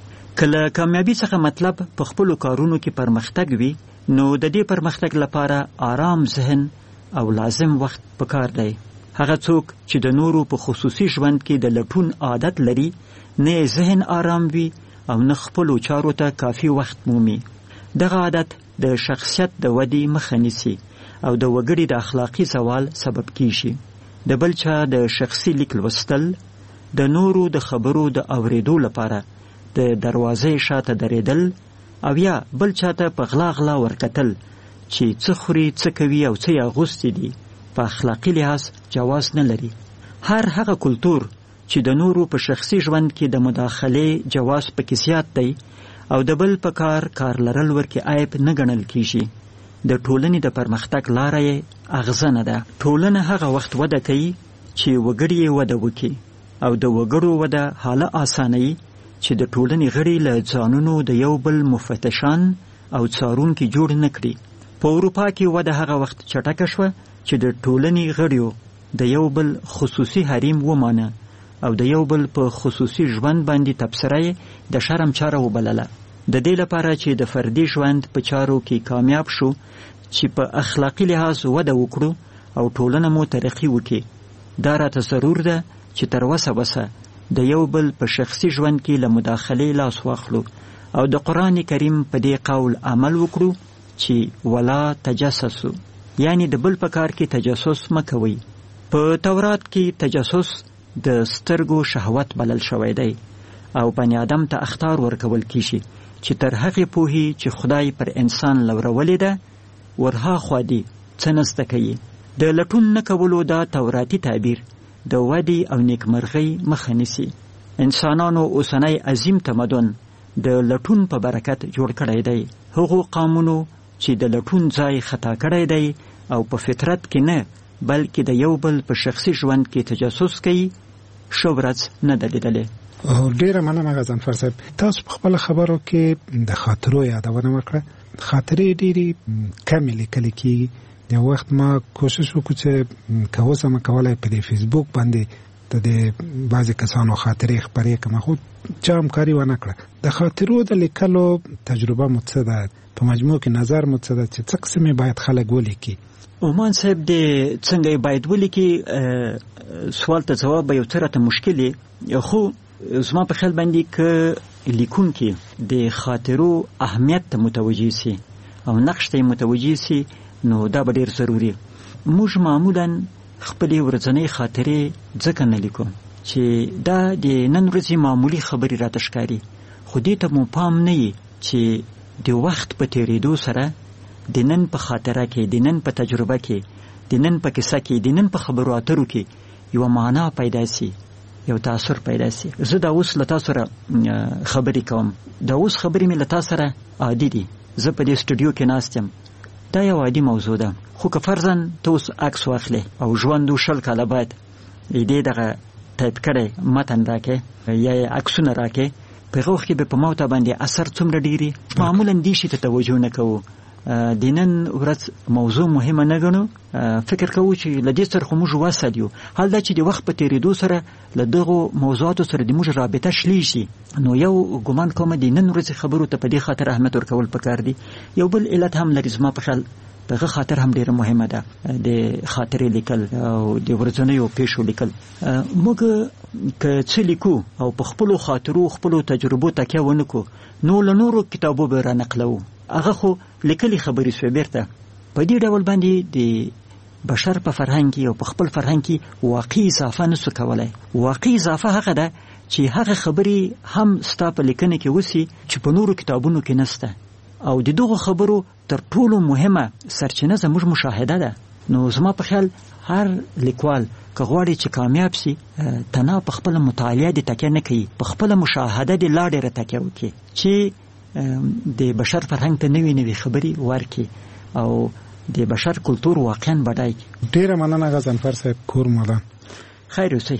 کله کامیابي څخه مطلب په خپلو کارونو کې پرمختګ وي، نو د دې پرمختګ لپاره آرام ذهن او لازم وخت پکار دی. هغه څوک چې د نورو په خصوصي ژوند کې د لټون عادت لري، نه ذهن آرام وي او نه خپلو چارو ته کافي وخت مومي. دغه عادت د شخصیت د ودې مخه نیسي او د وګړي د اخلاقي زوال سبب کیږي. د بل چا د شخصي لیک لوستل، د نورو د خبرو د اوریدو لپاره د دروازې شاته درېدل او یا بل چاته په غلا غلا ورکتل چې څه خوري څه کوي او څه یې اغوستي دي په اخلاقي لحاظ جواز نه لري. هر هغه کلتور چې د نورو په شخصي ژوند کې د مداخلې جواز پکې زیات دی او د بل په کار لرل ورکې عیب نه ګڼل کیږي، د ټولنې د پرمختګ لاره یې اغزنه ده. ټولنه هغه وخت وده کوي چې وګړي یې وده وکړي او د وګړو وده حاله آسانوي چې د ټولنې غړي له ځانونو د یو بل مفتشان او څارونکي جوړ نه کړي. په اروپا کې وده هغه وخت چټکه شوه چې د ټولنې غړیو د یو بل خصوصي حریم ومانه او د یو بل په خصوصي ژوند باندې تبصره یې د شرم چاره وبلله. د دې لپاره چې د فردي ژوند په چارو کې کامیاب شو، چې په اخلاقي لحاظ وده وکړو او ټولنه مو ترقي وکړي، دا راته ضرور ده چې تر وسه د یو بل په شخصي ژوند کې له مداخلې لاس واخلو او د قرآن کریم په دې قول عمل وکړو چې ولا تجسسو. یعنی د بل په کار کې تجسس مه کوئ. په تورات کې تجسس د سترګو شهوت بلل شوی دی او بني آدم ته اخطار ورکول کیږي چې تر هغې پوهې چې خدای پر انسان لورولې ده ورهاخوا دي څه نسته کوي. د لټون نه کولو دا توراتي تعبیر د ودې او نیکمرغۍ مخه نیسي. انسانانو اوسنی عظیم تمدن د لټون په برکت جوړ کړی دی. هغو قومونو چې د لټون ځای خطا کړی دی او په فطرت کې نه بلکې د یو بل په شخصي ژوند کې تجسس کوي ښه ورځ نه ده لیدلې. ډیره مننه غضنفر صاحب. تاسو په خپل خبرو کې د خاطرو یادونه وکړه. خاطرې ډېرې کمې لیکل کېږي. د وخت ما کوشش وکړو چې که اوس هم کولی په دې فیسبوک باندې د دې بعضې کسانو خاطرې خپرې کړم، خو چا همکاري ونه کړه. د خاطرو د لیکلو تجربه مو څه ده؟ په مجموع کې نظر مو څه ده چې څه قسمې باید خلک ولیکي؟ عمان صاحب د څنګه باید ولیکي سوال ته جواب به یو څه راته مشکل دی، خو زما په خیال باندې که لیکونکي د خاطرو اهمیت ته متوجه سي او نقش ته متوجه سي نو دا به ډېر ضروري. موږ معمولا خپلې ورځنۍ خاطرې ځکه نه لیکو چې دا د نن ورځې معمولي خبرې راته ښکاري، خو دې ته مو پام نه وي چې د وخت په تېرېدو سره د نن په خاطره کې، د نن په تجربه کې، د نن په کیسه کې، د نن په خبرو اترو کې یوه معنا پیدا سي، یو تاثر پیدا سي. زه دا اوس له تا سره خبرې کوم، دا اوس خبرې مې له تا سره عادي دي. زه په دې سټوډیو کې ناست یم، دا یو عادي موضوع ده. خو که فرضاً ته اوس عکس واخلې او ژوند 20 کاله بعد دې دغه ټایپ کړی متن راکې یا یې عکسونه راکې، په هغه وخت کې به په ما ته باندې اثر څومره ډېري. معمولاً دې شي ته توجه نه کوو. د نن ورځ موضوع مهمه نه ګڼو، فکر کوو چې له دې سره خو موږ وصل یو. حال دا چې د وخت په تېرېدو سره له دغو موضوعاتو سره د موږ رابطه شلیږي، نو یو ګمان کوم د نن ورځې خبرو ته په دې خاطر اهمیت ورکول پکار دي. یو بل علت هم لري زما په خیال، دغه خاطر هم ډېره مهمه ده، د خاطرې لیکل او د ورځنیو پیښو لیکل. موږ که څه لیکو او په خپلو خاطرو خپلو تجربو تکیه ونه کړو نو له نورو کتابو به رانقلوو، هغه خو لیکلي خبرې سوې. بیرته په دې ډول باندې د بشر په فرهنګ کې او په خپل فرهنګ کې واقعي اضافه نسو کولی. واقعي اضافه هغه ده چې هغه خبرې هم ستا په لیکنه کې وسي چې په نورو کتابونو کې نسته. او د دغو خبرو تر ټولو مهمه سرچینه زموږ مشاهده ده. نو زما په خیال هر لیکوال که غواړي چې کامیاب سي تنها په خپله مطالعه د تکیه نه کوي، په خپله مشاهده د لا ډېره تکیه وکړي چې د بشر فرهنګ ته نوې نوې خبرې ورکړي او د بشر کلتور واقعا بډای کړي. ډېره مننه غضنفر صاحب. کور مولان خیر اوسئ.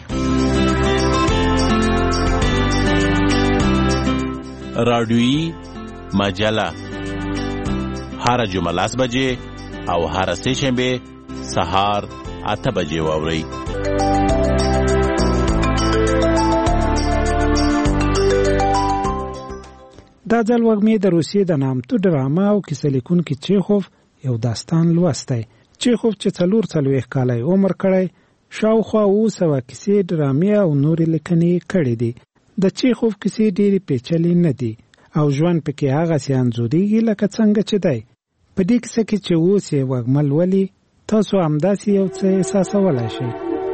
رادیویی مجله هر جمعه 10 بجې او هر سه شنبه سهار 8 بجې واورئ. دا ځل وږمې د روسیې د نامتو ډرامه او کیسه لیکونکي چیخوف یو داستان لوستی. چیخوف چې 44 کاله عمر کړی، شاوخوا 200 کیسې، ډرامې او نورې لیکنې کړې دي. د چیخوف کیسې ډېرې پیچلې نه دي او ژوند پکې هغسې انځورېږي لکه څنګه چې دی. په دې کیسه کې چې اوس یې وږمه لولي، تاسو همداسې یو څه احساسولی شئ.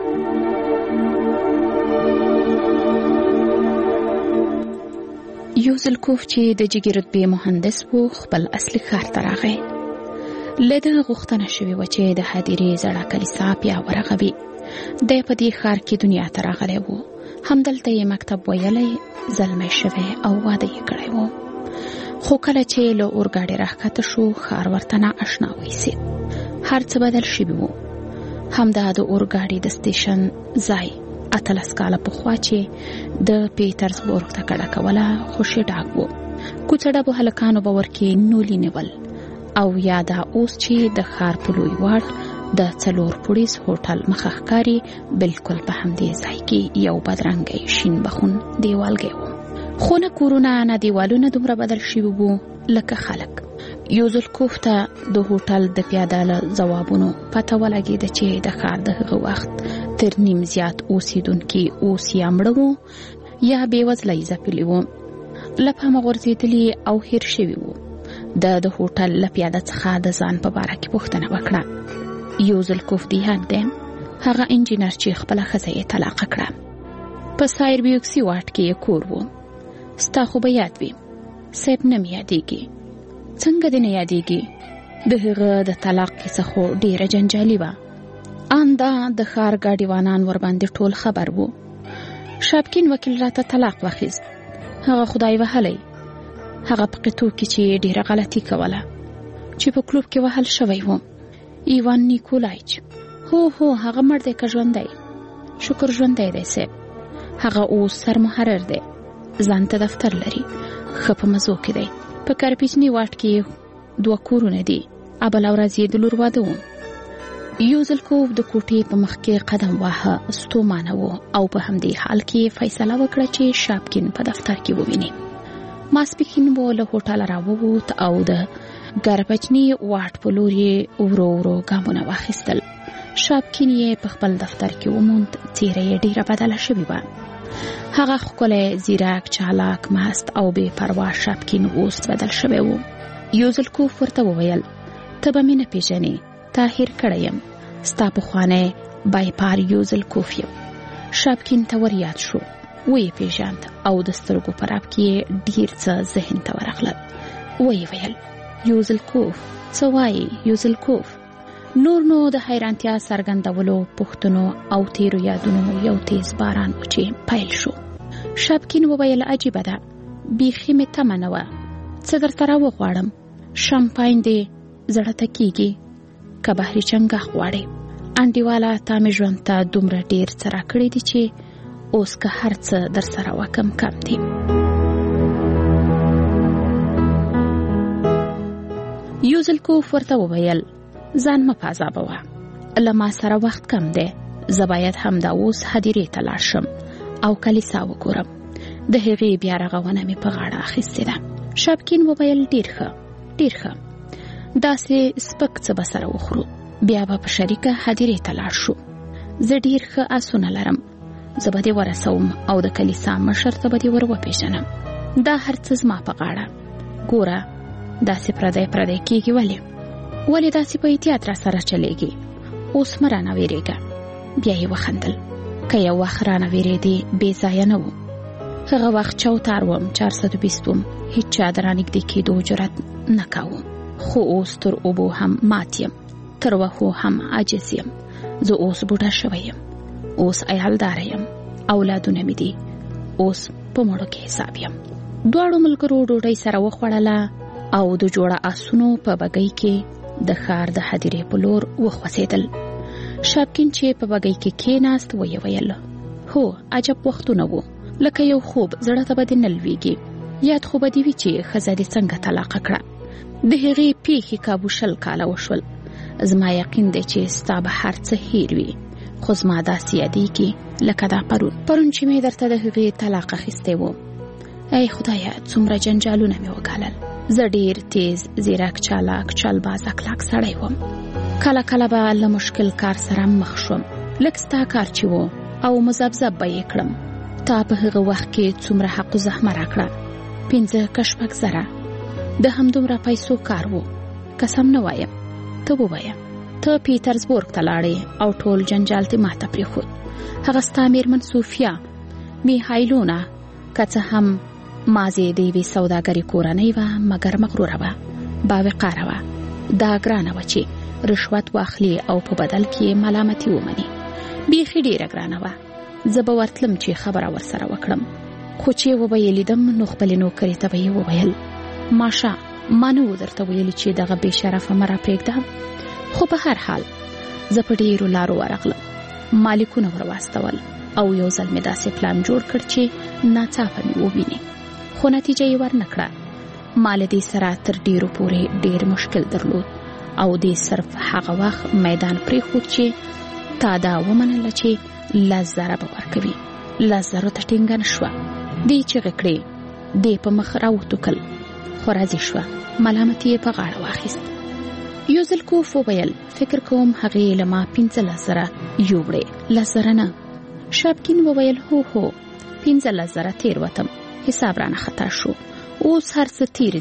یوزلکوف چې د جګې رتبې مهندس و خپل اصلي ښار ته راغی. له ده غوښتنه شوې وه چې د هدیرې زړه کلیسا بیا ورغوي. دی په دې ښار کې دنیا ته راغلی و. همدلته یې مکتب ویلی، زلمی شوی او واده یې کړی و. خو کله چې له اورګاډي راښکته شو، ښار ورته نااشنا وایسېد. هر څه بدل شوي و. همدا د اورګاډي د سټیشن ځای 18 کاله پخوا چې د پیټرزبورګ ته کډه کوله خوشې ډاک و. کوڅه ډبو هلکانو به ورکې نولي نیول او یا دا اوس چې د ښار په لوی واټ د 4 پوړیز هوټل مخه ښکاري، بلکل په همدې ځای کې یو بدرنګی شین بخون دیوالګی و. خو نه کورونه نه دیوالونه دومره بدل شوي وو لکه خلک. یوزلکوف ته د هوټل د پیاده له ځوابونو پته ولګېده چې د ښار د هغه وخت تر نیم زیات اوسېدونکي اوس یا مړه وو یا بېوزله یې ځپلي وو، له پامه غورځېدلي او هېر شوي وو. د هوټل له پیاده څخه د ځان په باره کې پوښتنه وکړه. یوزلکوف دیهان دی، هغه انجینر چې خپله ښځه یې طلاقه کړه. په سایربیوکسي واټ کې یې کور و. ستا خو به یاد وي، صاحب نه مې یادېږي. څنګه دې نه یادېږي؟ د هغه د طلاق کیسه خو ډېره جنجالي وه. ان دا د ښار ګاډیوانان ورباندې ټول خبر وو. شاپکین وکیل راته طلاق واخیست. هغه خدای وهلی، هغه په قطو کې چې ډېره غلطي کوله، چې په کلوب کې وهل شوی و. ایوان نیکولایچ، هو هغه مړ دی که ژوندی؟ شکر ژوندی دی صاحب. هغه اوس سرمحرر دی، ځان ته دفتر لري، ښه په مزو کې دی. په کارپیچني واټ کې 2 کورونه دي. بله ورځ یې د لور واده و. یوزلکوف د کوټې په مخ کې قدم واهه، ستومانه و او په همدې حال کې فیصله وکړه چې شاپکین په دفتر کې وویني. ماسپښین و له هوټله راووت او د ګارپچني واټ په لور یې ورو ورو ګامونه واخیستل. شاپکین یې په خپل دفتر کې وموند. څېره یې ډېره بدله شوې وه. هغه ښکلی، زیرک، چالاک، مست او بې پروا شاپکین اوس بدل شوی و. یوزلکوف ورته وویل، ته به مې نه پېژنې، تا هېر کړی یم، ستا پخوانی بایپار یوزلکوف یم. شاپکین ته ور یاد شو، ویې پېژاند او د سترګو په رپ کې ډېر څه ذهن ته ورغلل. ویې ویل، یوزلکوف، څه وایي یوزلکوف؟ نور نو د حیرانتیا څرګندولو، پوښتنو او تیرو یادونو یو تیز باران و چې پیل شو. شاپکین وویل، عجیبه ده، بیخي مې تمه نه وه. څه درته راوغواړم؟ شامپاین دې زړه ته کېږي که بحري چنګاښ غواړې؟ انډیواله، تا مې ژوند ته دومره ډېر څه راکړي دي چې اوس که هر څه در سره وکم کم دي. یوزلکوف ورته وویل، ځان مه په عذابوه، له ما سره وخت کم دی. زه باید همدا اوس هدیرې ته لاړ شم او کلیسا وګورم. د هغې بیا رغونه مې په غاړه اخیستې ده. شاپکین وویل، ډېر ښه، ډېر ښه. داسې سپک څه به سره وخورو، بیا به په شریکه هدیرې ته لاړ شو. زه ډېر ښه آسونه لرم، زه به دې ورسوم او د کلیسا مشر ته به دې ور وپېژنم. دا هر څه زما په غاړه. ګوره، داسې پردی کېږي. ولې داسې په احتیاط را سره چلیږي؟ اوس مه رانه ویرېږه. بیا یې وخندل. که یو وخت رانه ویرېدې، بې ځایه نه و. هغه وخت چوتار وم، 420 وم، هیچ چا د رانږدې کېدو جرأت نه کوم. خو اوس تر اوبو هم مات یم، تر وښو هم عاجز یم. زه اوس بوډا شوی یم، اوس عیالداره یم، اولادونه مې دي، اوس په مړو کې حساب یم. دواړو ملګرو ډوډۍ سره وخوړله او د جوړه آسونو په بګۍ کې د ښار د هدیرې په لور وخوځېدل. شاپکین چې په بګۍ کې کېناست، ویې ویل، هو، عجب وختونه وو، لکه یو خوب، زړه ته به دې نه لوېږي. یاد خو به دې وي چې ښځه دې څنګه طلاقه کړه. د هغې پیښې کابو 20 کاله وشول. زما یقین دی چې ستا به هر څه هیر وي، خو زما داسې یادېږي لکه دا پرون چې مې درته د هغې طلاق اخیستی و. ای خدایه، څومره جنجالونه مې وګالل. زه ډېر تیز، زیرک، چالاک، چلباز، اکلاک سړی وم. کله کله به له مشکل کار سره مخ شوم. لږ ستا کار چې و او مذبذب به یې کړم. تا په هغه وخت کې څومره حق و زحمه راکړه، 15 که 6 زره. د همدومره پیسو کار و. قسم نه وایم، ته ووایه، ته پیټرزبورګ ته لاړې او ټول جنجال ته ماته پرېښود. هغه ستا مېرمن صوفیا میهایلونه، که څه هم مازې د یوې سوداګرې کورنۍ وه، مګر مغروره وه، باوقاره وه. دا ګرانه وه چې رشوت واخلي او په بدل کې ملامتي ومني. بیخي ډېره ګرانه وه. زه به ورتلم چې خبره ورسره وکړم، خو چې وبه یې لیدم نو خپلې نوکرې ته به یې وویل، ماشه، ما نه و درته ویلي چې دغه بې شرفه مه راپرېږده. خو په هر حال زه په ډېرو لارو ورغلم، مالکونه ور واستول او یو ځل مې داسې پلان جوړ کړ چې ناڅاپه مې وویني، خو نتیجه یې ور نه کړه. ما له دې سره تر ډېرو پورې ډېر مشکل درلود او دې صرف هغه وخت میدان پرېښود چې تا دا ومنله چې 10 زره به ورکوي. 10 زرو ته ټینګه نه شوه. دې چیغې کړې، دې په مخ راوټوکل، خو راضي شوه. ملامتي یې په غاړه واخیست. یوزلکوف وویل، فکر کوم هغې له ما 15 زره یوړې. 10 زره نه. شاپکین وویل، هو 15 زره تیر وتم، حساب رانه خطا شو. اوس هر څه تیر دي،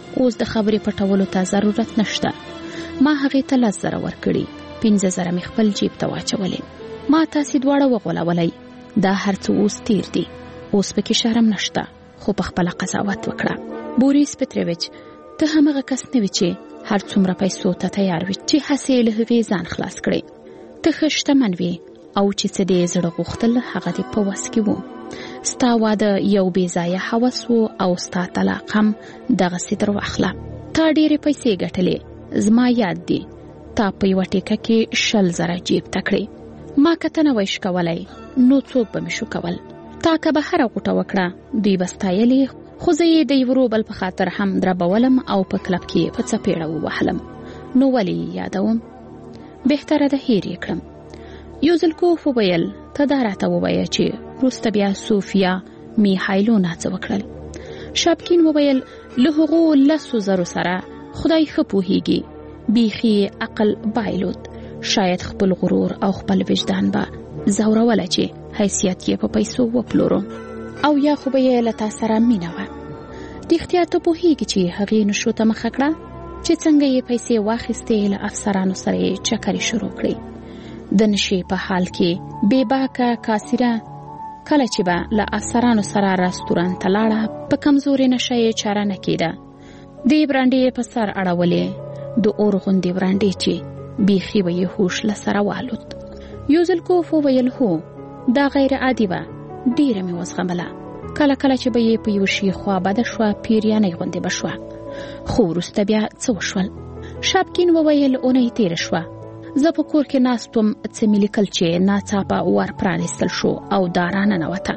اوس د خبرې پټولو ته ضرورت نشته. ما هغې ته 10,000 ورکړي، 15,000 مې خپل جیب ته واچولې. ما تاسې دواړه وغولولئ. دا هر څه اوس تیر دي، اوس پکې شرم نشته. خو په خپله قضاوت وکړه. بوریس پترویچ، ته همغه کس نه وي چې هر څومره پیسو ته تیار وي چې هسې له هغې ځان خلاص کړې. ته ښه شتمن وي او چې څه دې زړه غوښتل هغه دې په وس کې و. ستا واده یو بې ځایه هوس و او ستا طلاق هم دغسې در واخله. تا ډېرې پیسې ګټلې. زما یاد دي تا په یوه ټیکه کې 20,000 جیب ته کړې. ما که ته نه وای شو کولی نو څوک به مې شو کول. تا که به هره غوټه وکړه دوی به ستایلې، خو زه یې د یو روبل په خاطر هم دربولم او په کلب کې په څپېړه ووهلم. نو ولې یې یادوم؟ بهتره ده هیر یې کړم. یوزلکوف وویل ته دا راته ووایه چې وروسته بیا صوفیا میخایلونا څه وکړل. شاپکین وویل له هغو 10,000 سره خدای ښه پوهیږي، بیخي عقل بایلود. شاید خپل غرور او خپل وجدان به زوروله چې حیثیت یې په پیسو وپلورو، او یا خو به یې له تا سره مینه وه. رښتیا ته پوهیږي چې هغې نشو ته مخه کړه چې څنګه یې پیسې واخیستې، له افسرانو سره یې چکرې شروع کړې. د نشې په حال کې بې باکه کاسیره کله چې به له افسرانو سره رستوران ته لاړه په کمزورې نشه یې چاره نه کېده. دې برانډې په سر اړولې، د اور غوندې برانډې چې بیخي به یې هوش له سره والوت. یوزلکوف وویل هو دا غیر عادي وه، ډیره مې وزغمله. کله کله چې به یې په یو شي خوا بده شوه پیریانۍ غوندې به شوه. خو وروسته بیا څه وشول؟ شاپکین وویل اونۍ تېره شوه، زه په کور کې ناست وم، څه مې لیکل چې ناڅاپه ور پرانیستل شو او دا راننوته.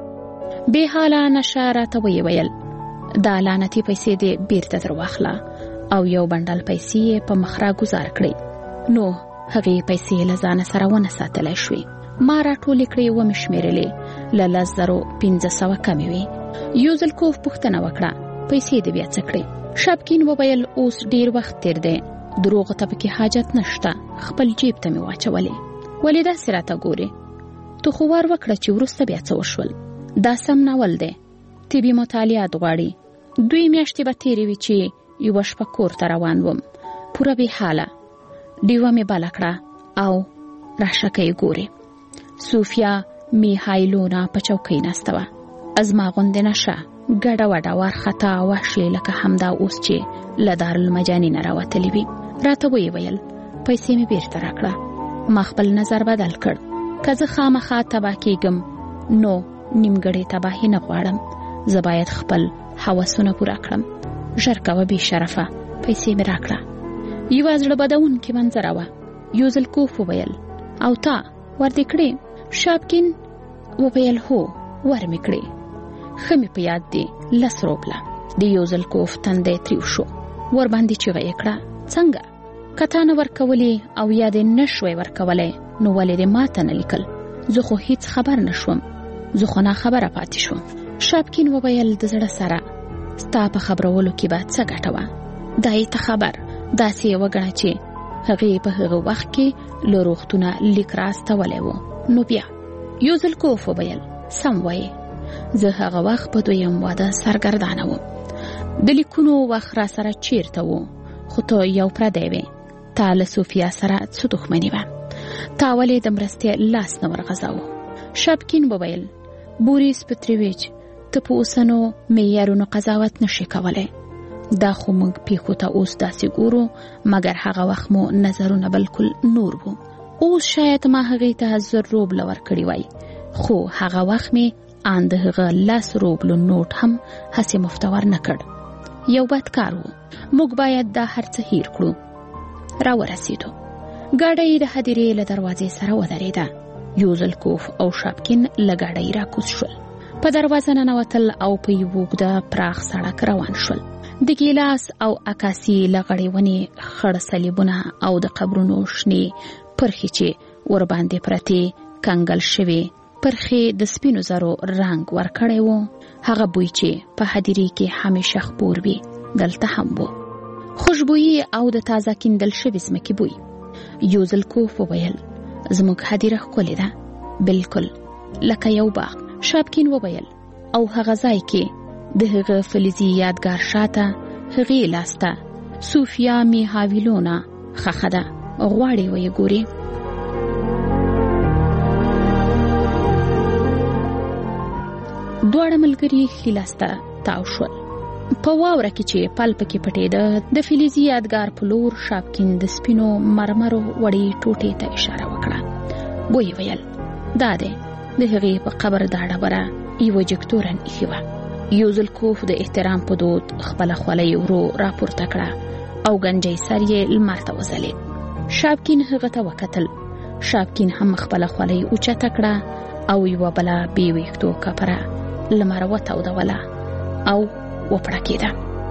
بې حاله نشه راته ویې ویل دا لعنتي پیسې دې بیرته در واخله او یو بنډل پیسې یې په مخ را ګزار کړې. نو هغې پیسې له ځانه سره ونه ساتلی شوې. ما راټولې کړې ومې شمېرلې، له 10,500 کمې وې. یوزلکوف پوښتنه وکړه پیسې دې بیا څه کړې؟ شاپکین وویل اوس ډېر وخت تېر دی، دروغو ته پکې حاجت نشته، خپل جیب ته مې واچولې. ولې داسې راته ګورې؟ تو خو ور وکړه چې وروسته بیا څه وشول. دا سم ناول دی، طبي مطالعات غواړي. 2 میاشتې به تېرې وي چې یوه شپه کور ته روان وم، پوره بې حاله. ډیوه مې بله کړه او راشه که یې ګورې. صوفیا میخایلونا په چوکۍ ناسته وه، ازما غوندې نشه ګډه وډه وارخطا وحشي لکه همدا اوس چې له دارالمجانین راوتلې وي. راته ویې ویل پیسې مې بیرته راکړه. ما خپل نظر بدل کړ، که زه خامخا تباه کېږم نو نیمګړې تباهي نه غواړم. زه باید خپل هوسونه پوره کړم. ژر کوه بې شرفه، پیسې مې راکړه. یوه زړه بدونکې منظره وه. یوزلکوف وویل او تا ور دې کړې؟ شاپکین وویل هو ور مې کړې. ښه مې په یاد دی 10 روبله. د یوزلکوف تندی تریو شو، ور باندې چیغه یې کړه څنګه؟ که تا نه ورکولې او یا دې نه شوی ورکولی نو ولې دې ما ته نه لیکل؟ زه خو هیڅ خبر نه شوم، زه خو ناخبره پاتې شوم. شاپکین وویل د زړه سره ستا په خبرولو کې به څه ګټه وه؟ دا یې ته خبر داسې یې وګڼه چې هغې په هغه وخت کې له روغتونه لیک راستولی و. نو بیا یوزلکوف وویل سم وایې، زه هغه وخت په 2یم واده سرګردانه وم. د لیکونو وخت را سره چیرته و، خو ته یو پردی وې. تا له صوفیا سره څه دښمني وه؟ تا ولې د مرستې لاس نه ورغځاوه؟ شاپکین وویل بوریس پترویچ ته په اوسنو معیارونو قضاوت نشي کولی. دا خو موږ پیښو ته اوس داسې ګورو، مګر هغه وخت مو نظرونه بلکل نور وو. اوس شاید ما هغې ته 1000 روبله ورکړي وای، خو هغه وخت مې ان د هغه 10 روبلو نوټ هم هسې مفتور نه کړ. یو بد کار و، موږ باید دا هر څه هیر کړو. را ورسېدو، ګاډۍ د هدیرې له دروازې سره ودرېده. یوزلکوف او شاپکین له ګاډۍ راکوز شول، په دروازه ننوتل او په یو اوږده پراخ سړک روان شول. د ګیلاس او عکاسي لغړې ونې، خړ صلیبونه او د قبرونو شنې پرخې چې ورباندې پرتې کنګل شوې پرخې د سپینو زرو رنګ ورکړی و. هغه بوی چې په هدیرې کې همیشه خپور وي دلته هم و، خوشبويي او د تازه کیندل شوې ځمکې بوی. یوزلکوف وویل زموږ هدیره ښکلې ده، بلکل لکه یو باغ. شاپکین وویل او هغه ځای کې د هغه فلزي یادګار شاته هغې لاسته صوفیا میهاویلونا خخه ده، غواړي ویې ګوري. دواړه ملګري ښي لاسته تاو شول. په واوره کې چې پل پکې پټېده، د فلزي یادګار په لور شاپکین د سپینو مرمرو وړې ټوټې ته اشاره وکړه. ویې ویل دا دی. د هغې په قبر دا ډبره یوه جګتوره ایښې وه. یوزلکوف د احترام په دود خپله خولۍ ورو راپورته کړه او ګنجی سر یې لمر ته وځلېد. شاپکین هغه ته وکتل. شاپکین هم خپله خولۍ اوچته کړه او یوه بله بې ویښتو کپره لمر وتودوله او وپړکېده.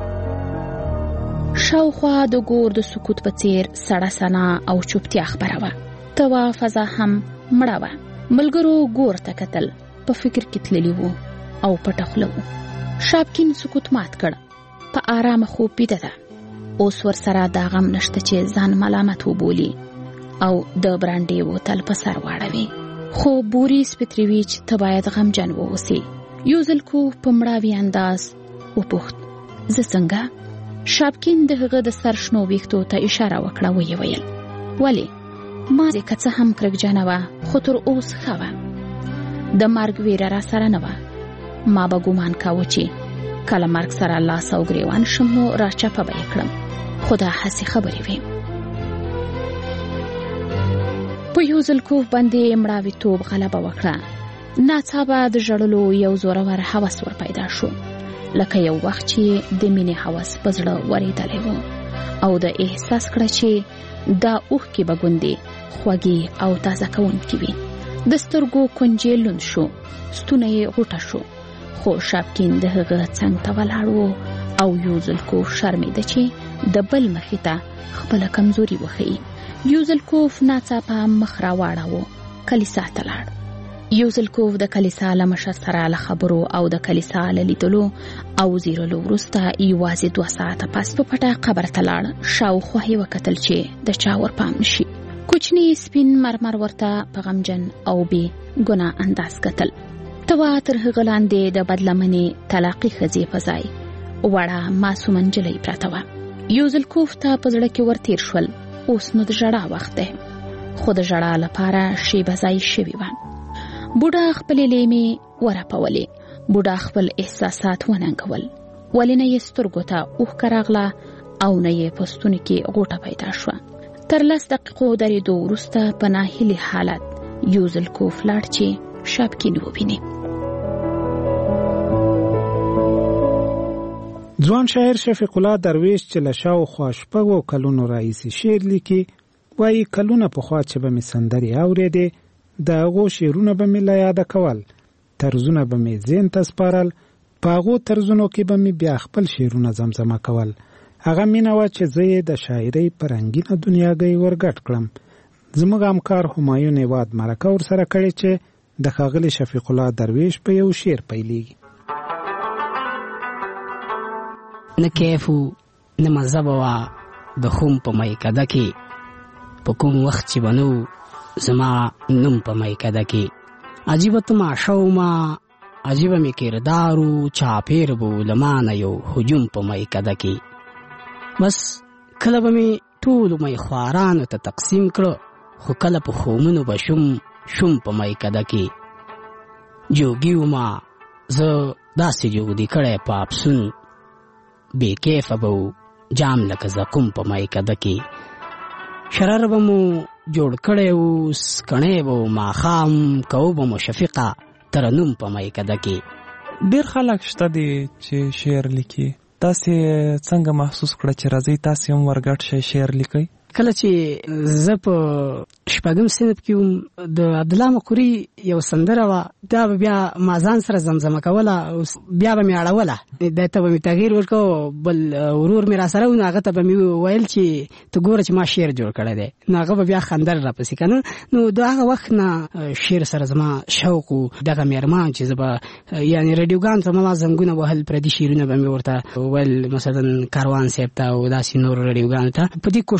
شاوخوا د ګور د سکوت په څیر سړه سنا او چوپتیا خپره وه. توا فضا هم مړه وه. ملګرو ګور ته کتل، په فکر کې تللی وو او پټه خوله وو. شاپکین سکوت مات کړ. په آرامه خوب بیده ده. اوس ورسره دا غم نشته چې ځان ملامت وبولي او د برانډي بوتل په سر واړوي. خو بوریس پترویچ ته باید غمجن واوسي. یوزلکوف په مړاوي انداز وپوښت زه څنګه؟ شاپکین د هغه د سر شنو ویښتو ته اشاره وکړه. ویې ویل ولې؟ ما که څه هم کرکجنه وه خو تر اوس ښه وه. د مرګ ویره را سره نه وه. ما به ګومان کاوه چې کله مرګ سره لاس او ګریوان شم نو راچپه به یې کړم. خو دا هسې خبرې وې. په یوزلکوف باندې مړاویتوب غلبه وکړه. ناڅاپه د ژړلو یو زورور هوس ور پیدا شو، لکه یو وخت چې د مینې هوس په زړه ورېدلی و او د احساس کړه چې دا اوښکې به ګوندې خوږې او تازه کوونکې وي. د سترګو کونجې لوند شو، ستونه یې غوټه شو. خو شاپکین د هغه څنګ ته ولاړ و او یوزلکوف شرمېده چې د بل مخې ته خپله کمزوري وښیي. یوزلکوف ناڅاپه مخ راواړاوه، کلیسا ته لاړ. یوزلکوف د کلیسا له مشر سره له خبرو او د کلیسا له لیدلو او زیرلو وروسته یوازې 2 ساعته پس په پټه قبر ته لاړ. شاوخوا یې وکتل چې د چا ورپام نشي. کوچني سپین مرمر ورته په غمجن او بې ګناه انداز کتل. توا تر هغه لاندې د بدلمنې طلاقي ښځې په ځای وړه معصومه نجلۍ پرته وه. یوزلکوف ته په زړه کې ورتېر شول اوس نو د ژړا وخت دی. خو د ژړا لپاره شیبه ځای شوې وه. بوډا خپلې لیمې ورپولې. بوډا خپل احساسات وننګول. ولې نه یې سترګو ته اوښکه راغله او نه یې په ستوني کې غوټه پیدا شوه. تر 10 دقیقو درېدو وروسته په ناهیلي حالت یوزلکوف لاړ چې شاپکین وویني. ځوان شاعر شفیق الله درویش چې له شاوخوا 6 کلونو راهیسې شعر لیکي، وایي کلونه پخوا چې به مې سندرې اورېدې د هغو شعرونه به مې له یاده کول، طرزونه به مې ذهن ته سپارل، په هغو طرزونو کې به مې بیا خپل شعرونه زمزمه کول. هغه مینه وه چې زه یې د شاعرۍ په رنګینه دنیاګۍ ورګډ کړم. زموږ همکار همایون هیواد مرکه ورسره کړې چې د ښاغلي شفیق الله درویش په یو شعر پیلېږي. نه کیف و نه مزه به وه د خوم په میکده کې، په کوم وخت چې به نو زما نوم په میکده کې. عجیبه تماشه ومه، عجیبه مې کردار و، چاپېر به و له مانه یو هجوم په میکده کې. بس کله به مې ټولو میخوارانو ته تقسیم کړه، خو کله په خومونو به شوم په میکده کې. جوګي ومه زه داسې جوګدي کړی په افسون، بې کیفه به و جام لکه زقوم په میکده کې. شرر به مو جوړ کړی و، سکڼی به و ماښام، کوو به مو شفیقه ترنم په میکده کې. ډېر خلک شته دي چې شعر لیکي. تاسې څنګه محسوس کړه چې راځئ تاسې هم ورګډ شئ شعر لیکئ؟ کله چې زه په 6 صنف کې وم، د عبدالله مقري یو سندره وه، دا به بیا ما ځان سره زمزمه کوله، بیا به مې اړوله، دی ته به مې تغییر ورکړو. بل ورور مې را سره و، نو هغه ته به مې ویل چې ته ګوره چې ما شعر جوړ کړی دی، نو هغه به بیا خندل راپسې که نه. نو د هغه وخت نه شعر سره زما شوق و، دغه مې ارمان چې زه به یعنې راډیوګانو ته ما زنګونه وهل، پردي شعرونه به مې ورته ویل، مثلا کاروان صاحب ته او داسې نور راډیوګانو ته. په دې کوشش کې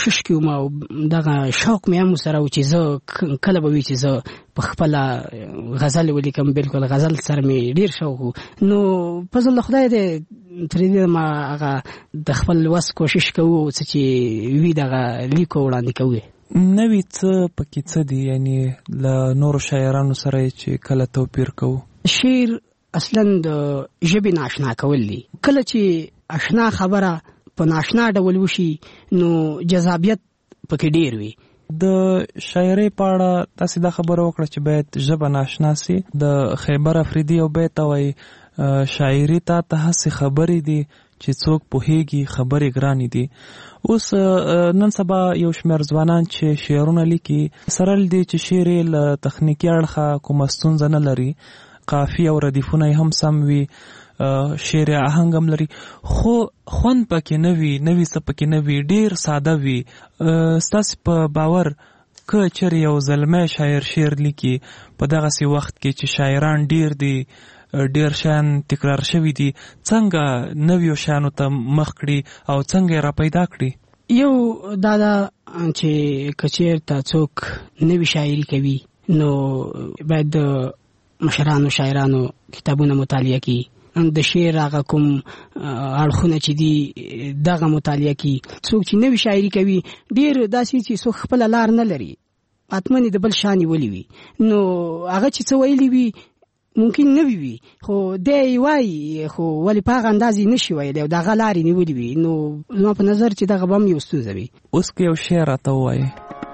وم او دغه شوق مې هم سره و چې زه کله به وي چې زه په خپله غزل ولیکم. بالکل غزل سره مې ډېر شوق. نو فضل خدای دې ترې دې ما هغه د خپل وس کوشش کوو چې وي دغه لیکو وړاندې کوو. نوی څه پکې څه دي یعنی له نورو شاعرانو سره چې کله توپیر کوو؟ شعر اصلا د ژبې ناشنا کول دي. کله چې اشنا خبره په ناشنا ډول وشي نو جذابیت پکې ډیر وي. د شاعرۍ په اړه تاسې دا خبره وکړه چې باید ژبه ناشنا سي. د خیبر افریدي یو بیت وایي شاعري تا ته هسې خبرې دي چې څوک پوهیږي خبرې ګرانې دي. اوس نن سبا یو شمېر ځوانان چې شعرونه لیکي سرل دي چې شعر یې له تخنیکي اړخه کومه ستونزه نه لري، قافیه او ردیفونه یې هم سم وي، شعر آهنګ هم لري، خو خوند پکې نه وي، نوي څه پکې نه وي، ډېر ساده وي. ستاسې په باور که چېرې یو زلمی شاعر شعر لیکي په دغسې وخت کې چې شاعران ډېر دي، ډېر شیان تکرار شوي دي، څنګه نویو شیانو ته مخ کړي او څنګه یې را پیدا کړي؟ یو دا ده چې که چېرته څوک نوي شاعري کوي نو باید د مشرانو شاعرانو کتابونه مطالعه کړي، د شعر هغه کوم اړخونه چې دي دغه مطالعه کړي. څوک چې نوي شاعري کوي ډېر داسې چې څوک خپله لار نه لري، حتمن د بل شا نیولي وي، نو هغه چې څه ویلي وي ممکن نوي وي خو دی وایي خو ولې په هغه اندازې نشي ویلی او د هغه لارې نیولي وي. نو زما په نظر چې دغه به هم یو ستونزه وي. اوس که یو شعر راته ووایې.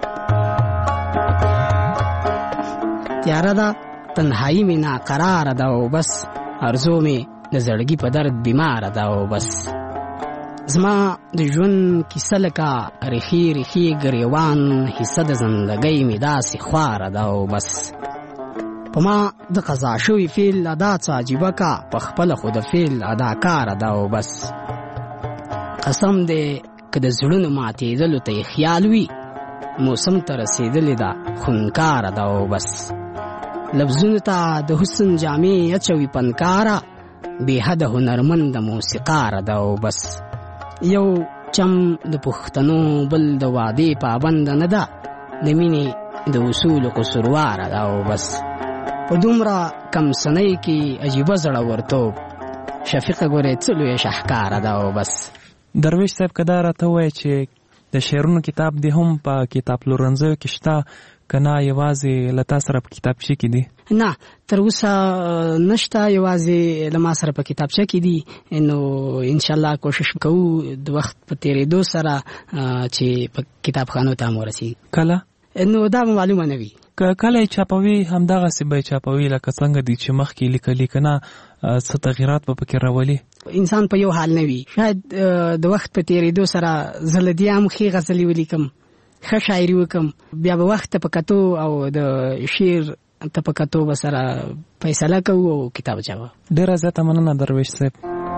تیاره ده تنهایی مې ناقراره ده او بس ارزو مې د زړګي په درد بیماره ده او بس زما د ژوند کیسه لکه ریخي ریخي ګریوان حصه د زندګۍ مې داسې خواره ده او بس په ما د قضا شوي فعل ادا څه عجیبه کا په خپله خو د فعل اداکاره ده او بس قسم دی که د زړونو ماتېدلو ته یې خیال وي موسم ته رسېدلې ده خونکاره ده او بس لفظونو ته د حسن جامې اچوي پنکاره بې حده هنرمند موسیقاره ده او بس یو چم د پښتنو بل د وعدې پابنده نه ده د مینې د اصولو قصورواره ده او بس په دومره کم سنۍ کې عجیبه زړورتوب شفیقه ګورې څه لویه شاهکاره ده او بس. درویش صاحب که دا راته ووایې چې د شعرونو کتاب دی هم په کتاب پلورنځیو کې شته که نه یوازې له تا سره په کتابچه کې دي؟ نه تر اوسه نشته، یوازې له ما سره په کتابچه کې دي. نو انشاءالله کوشش کوو د وخت په تېرېدو سره چې په کتابخانو ته هم ورسېږي. کله؟ نو دا به معلومه نه وي. که کله یې چاپوي همدغسې به یې چاپوي لکه څنګه دي چې مخکې لیکلي، که نه څه تغیرات به پکې راولي؟ انسان په یو حال نه وي. شاید د وخت په تېرېدو سره زه له دې هم ښې غزلې ولیکم، ښه شاعري وکم، بیا به وخت ته په کتو او د شعر ته په کتو به سره فیصله کوو او کتاب چاپو. ډېره زیاته مننه درویش صاحب.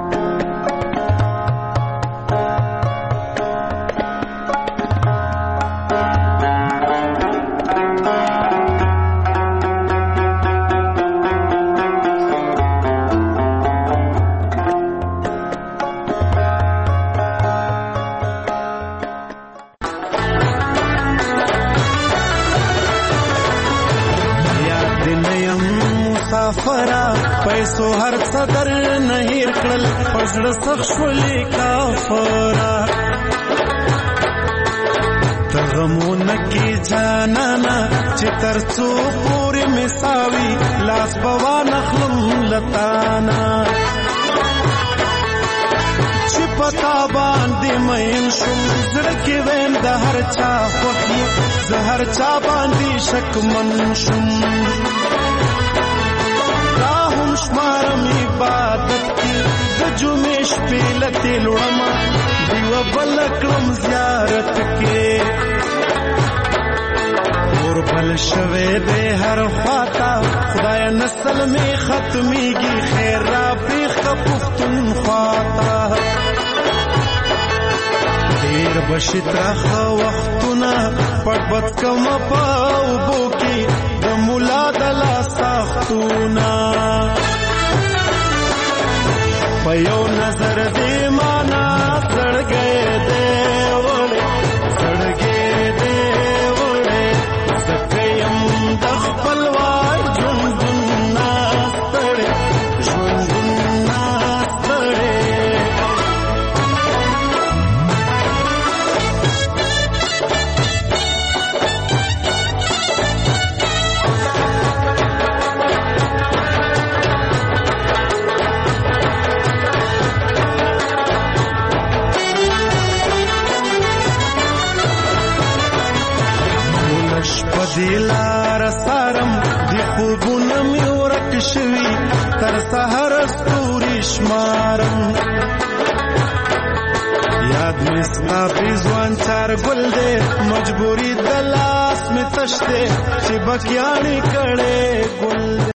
پیسو هر صدر نهیر کړل پزړه سخت شولې کافرا تغمونه کې جانانا چې ترڅو پورې مساوي لاس بوا نخلم لتانا چې پتا باندې مین شم زړه کې وین د هر چا خوښي زهر چا باندې شک من شم شمارم عبادت کی د جمعې شپې لته لوړما دیو بل کلم زیارت کې اور بل شوه دې هر خواتا خدای نسل می ختميږي خیر را بیخ پختون خواتا ډیر بشترخ وختونه پټ بد کم پاو بو کې د مولا د لا ساختونه په یو نظر دې معنا سړګې دې ولې سړګې خوبونه می ورک شوي تر سحر ستوري شمارم یاد می ستا پیزوان چار گل دے مجبوری دلاس می تشتے چې بکیانی کړي ګل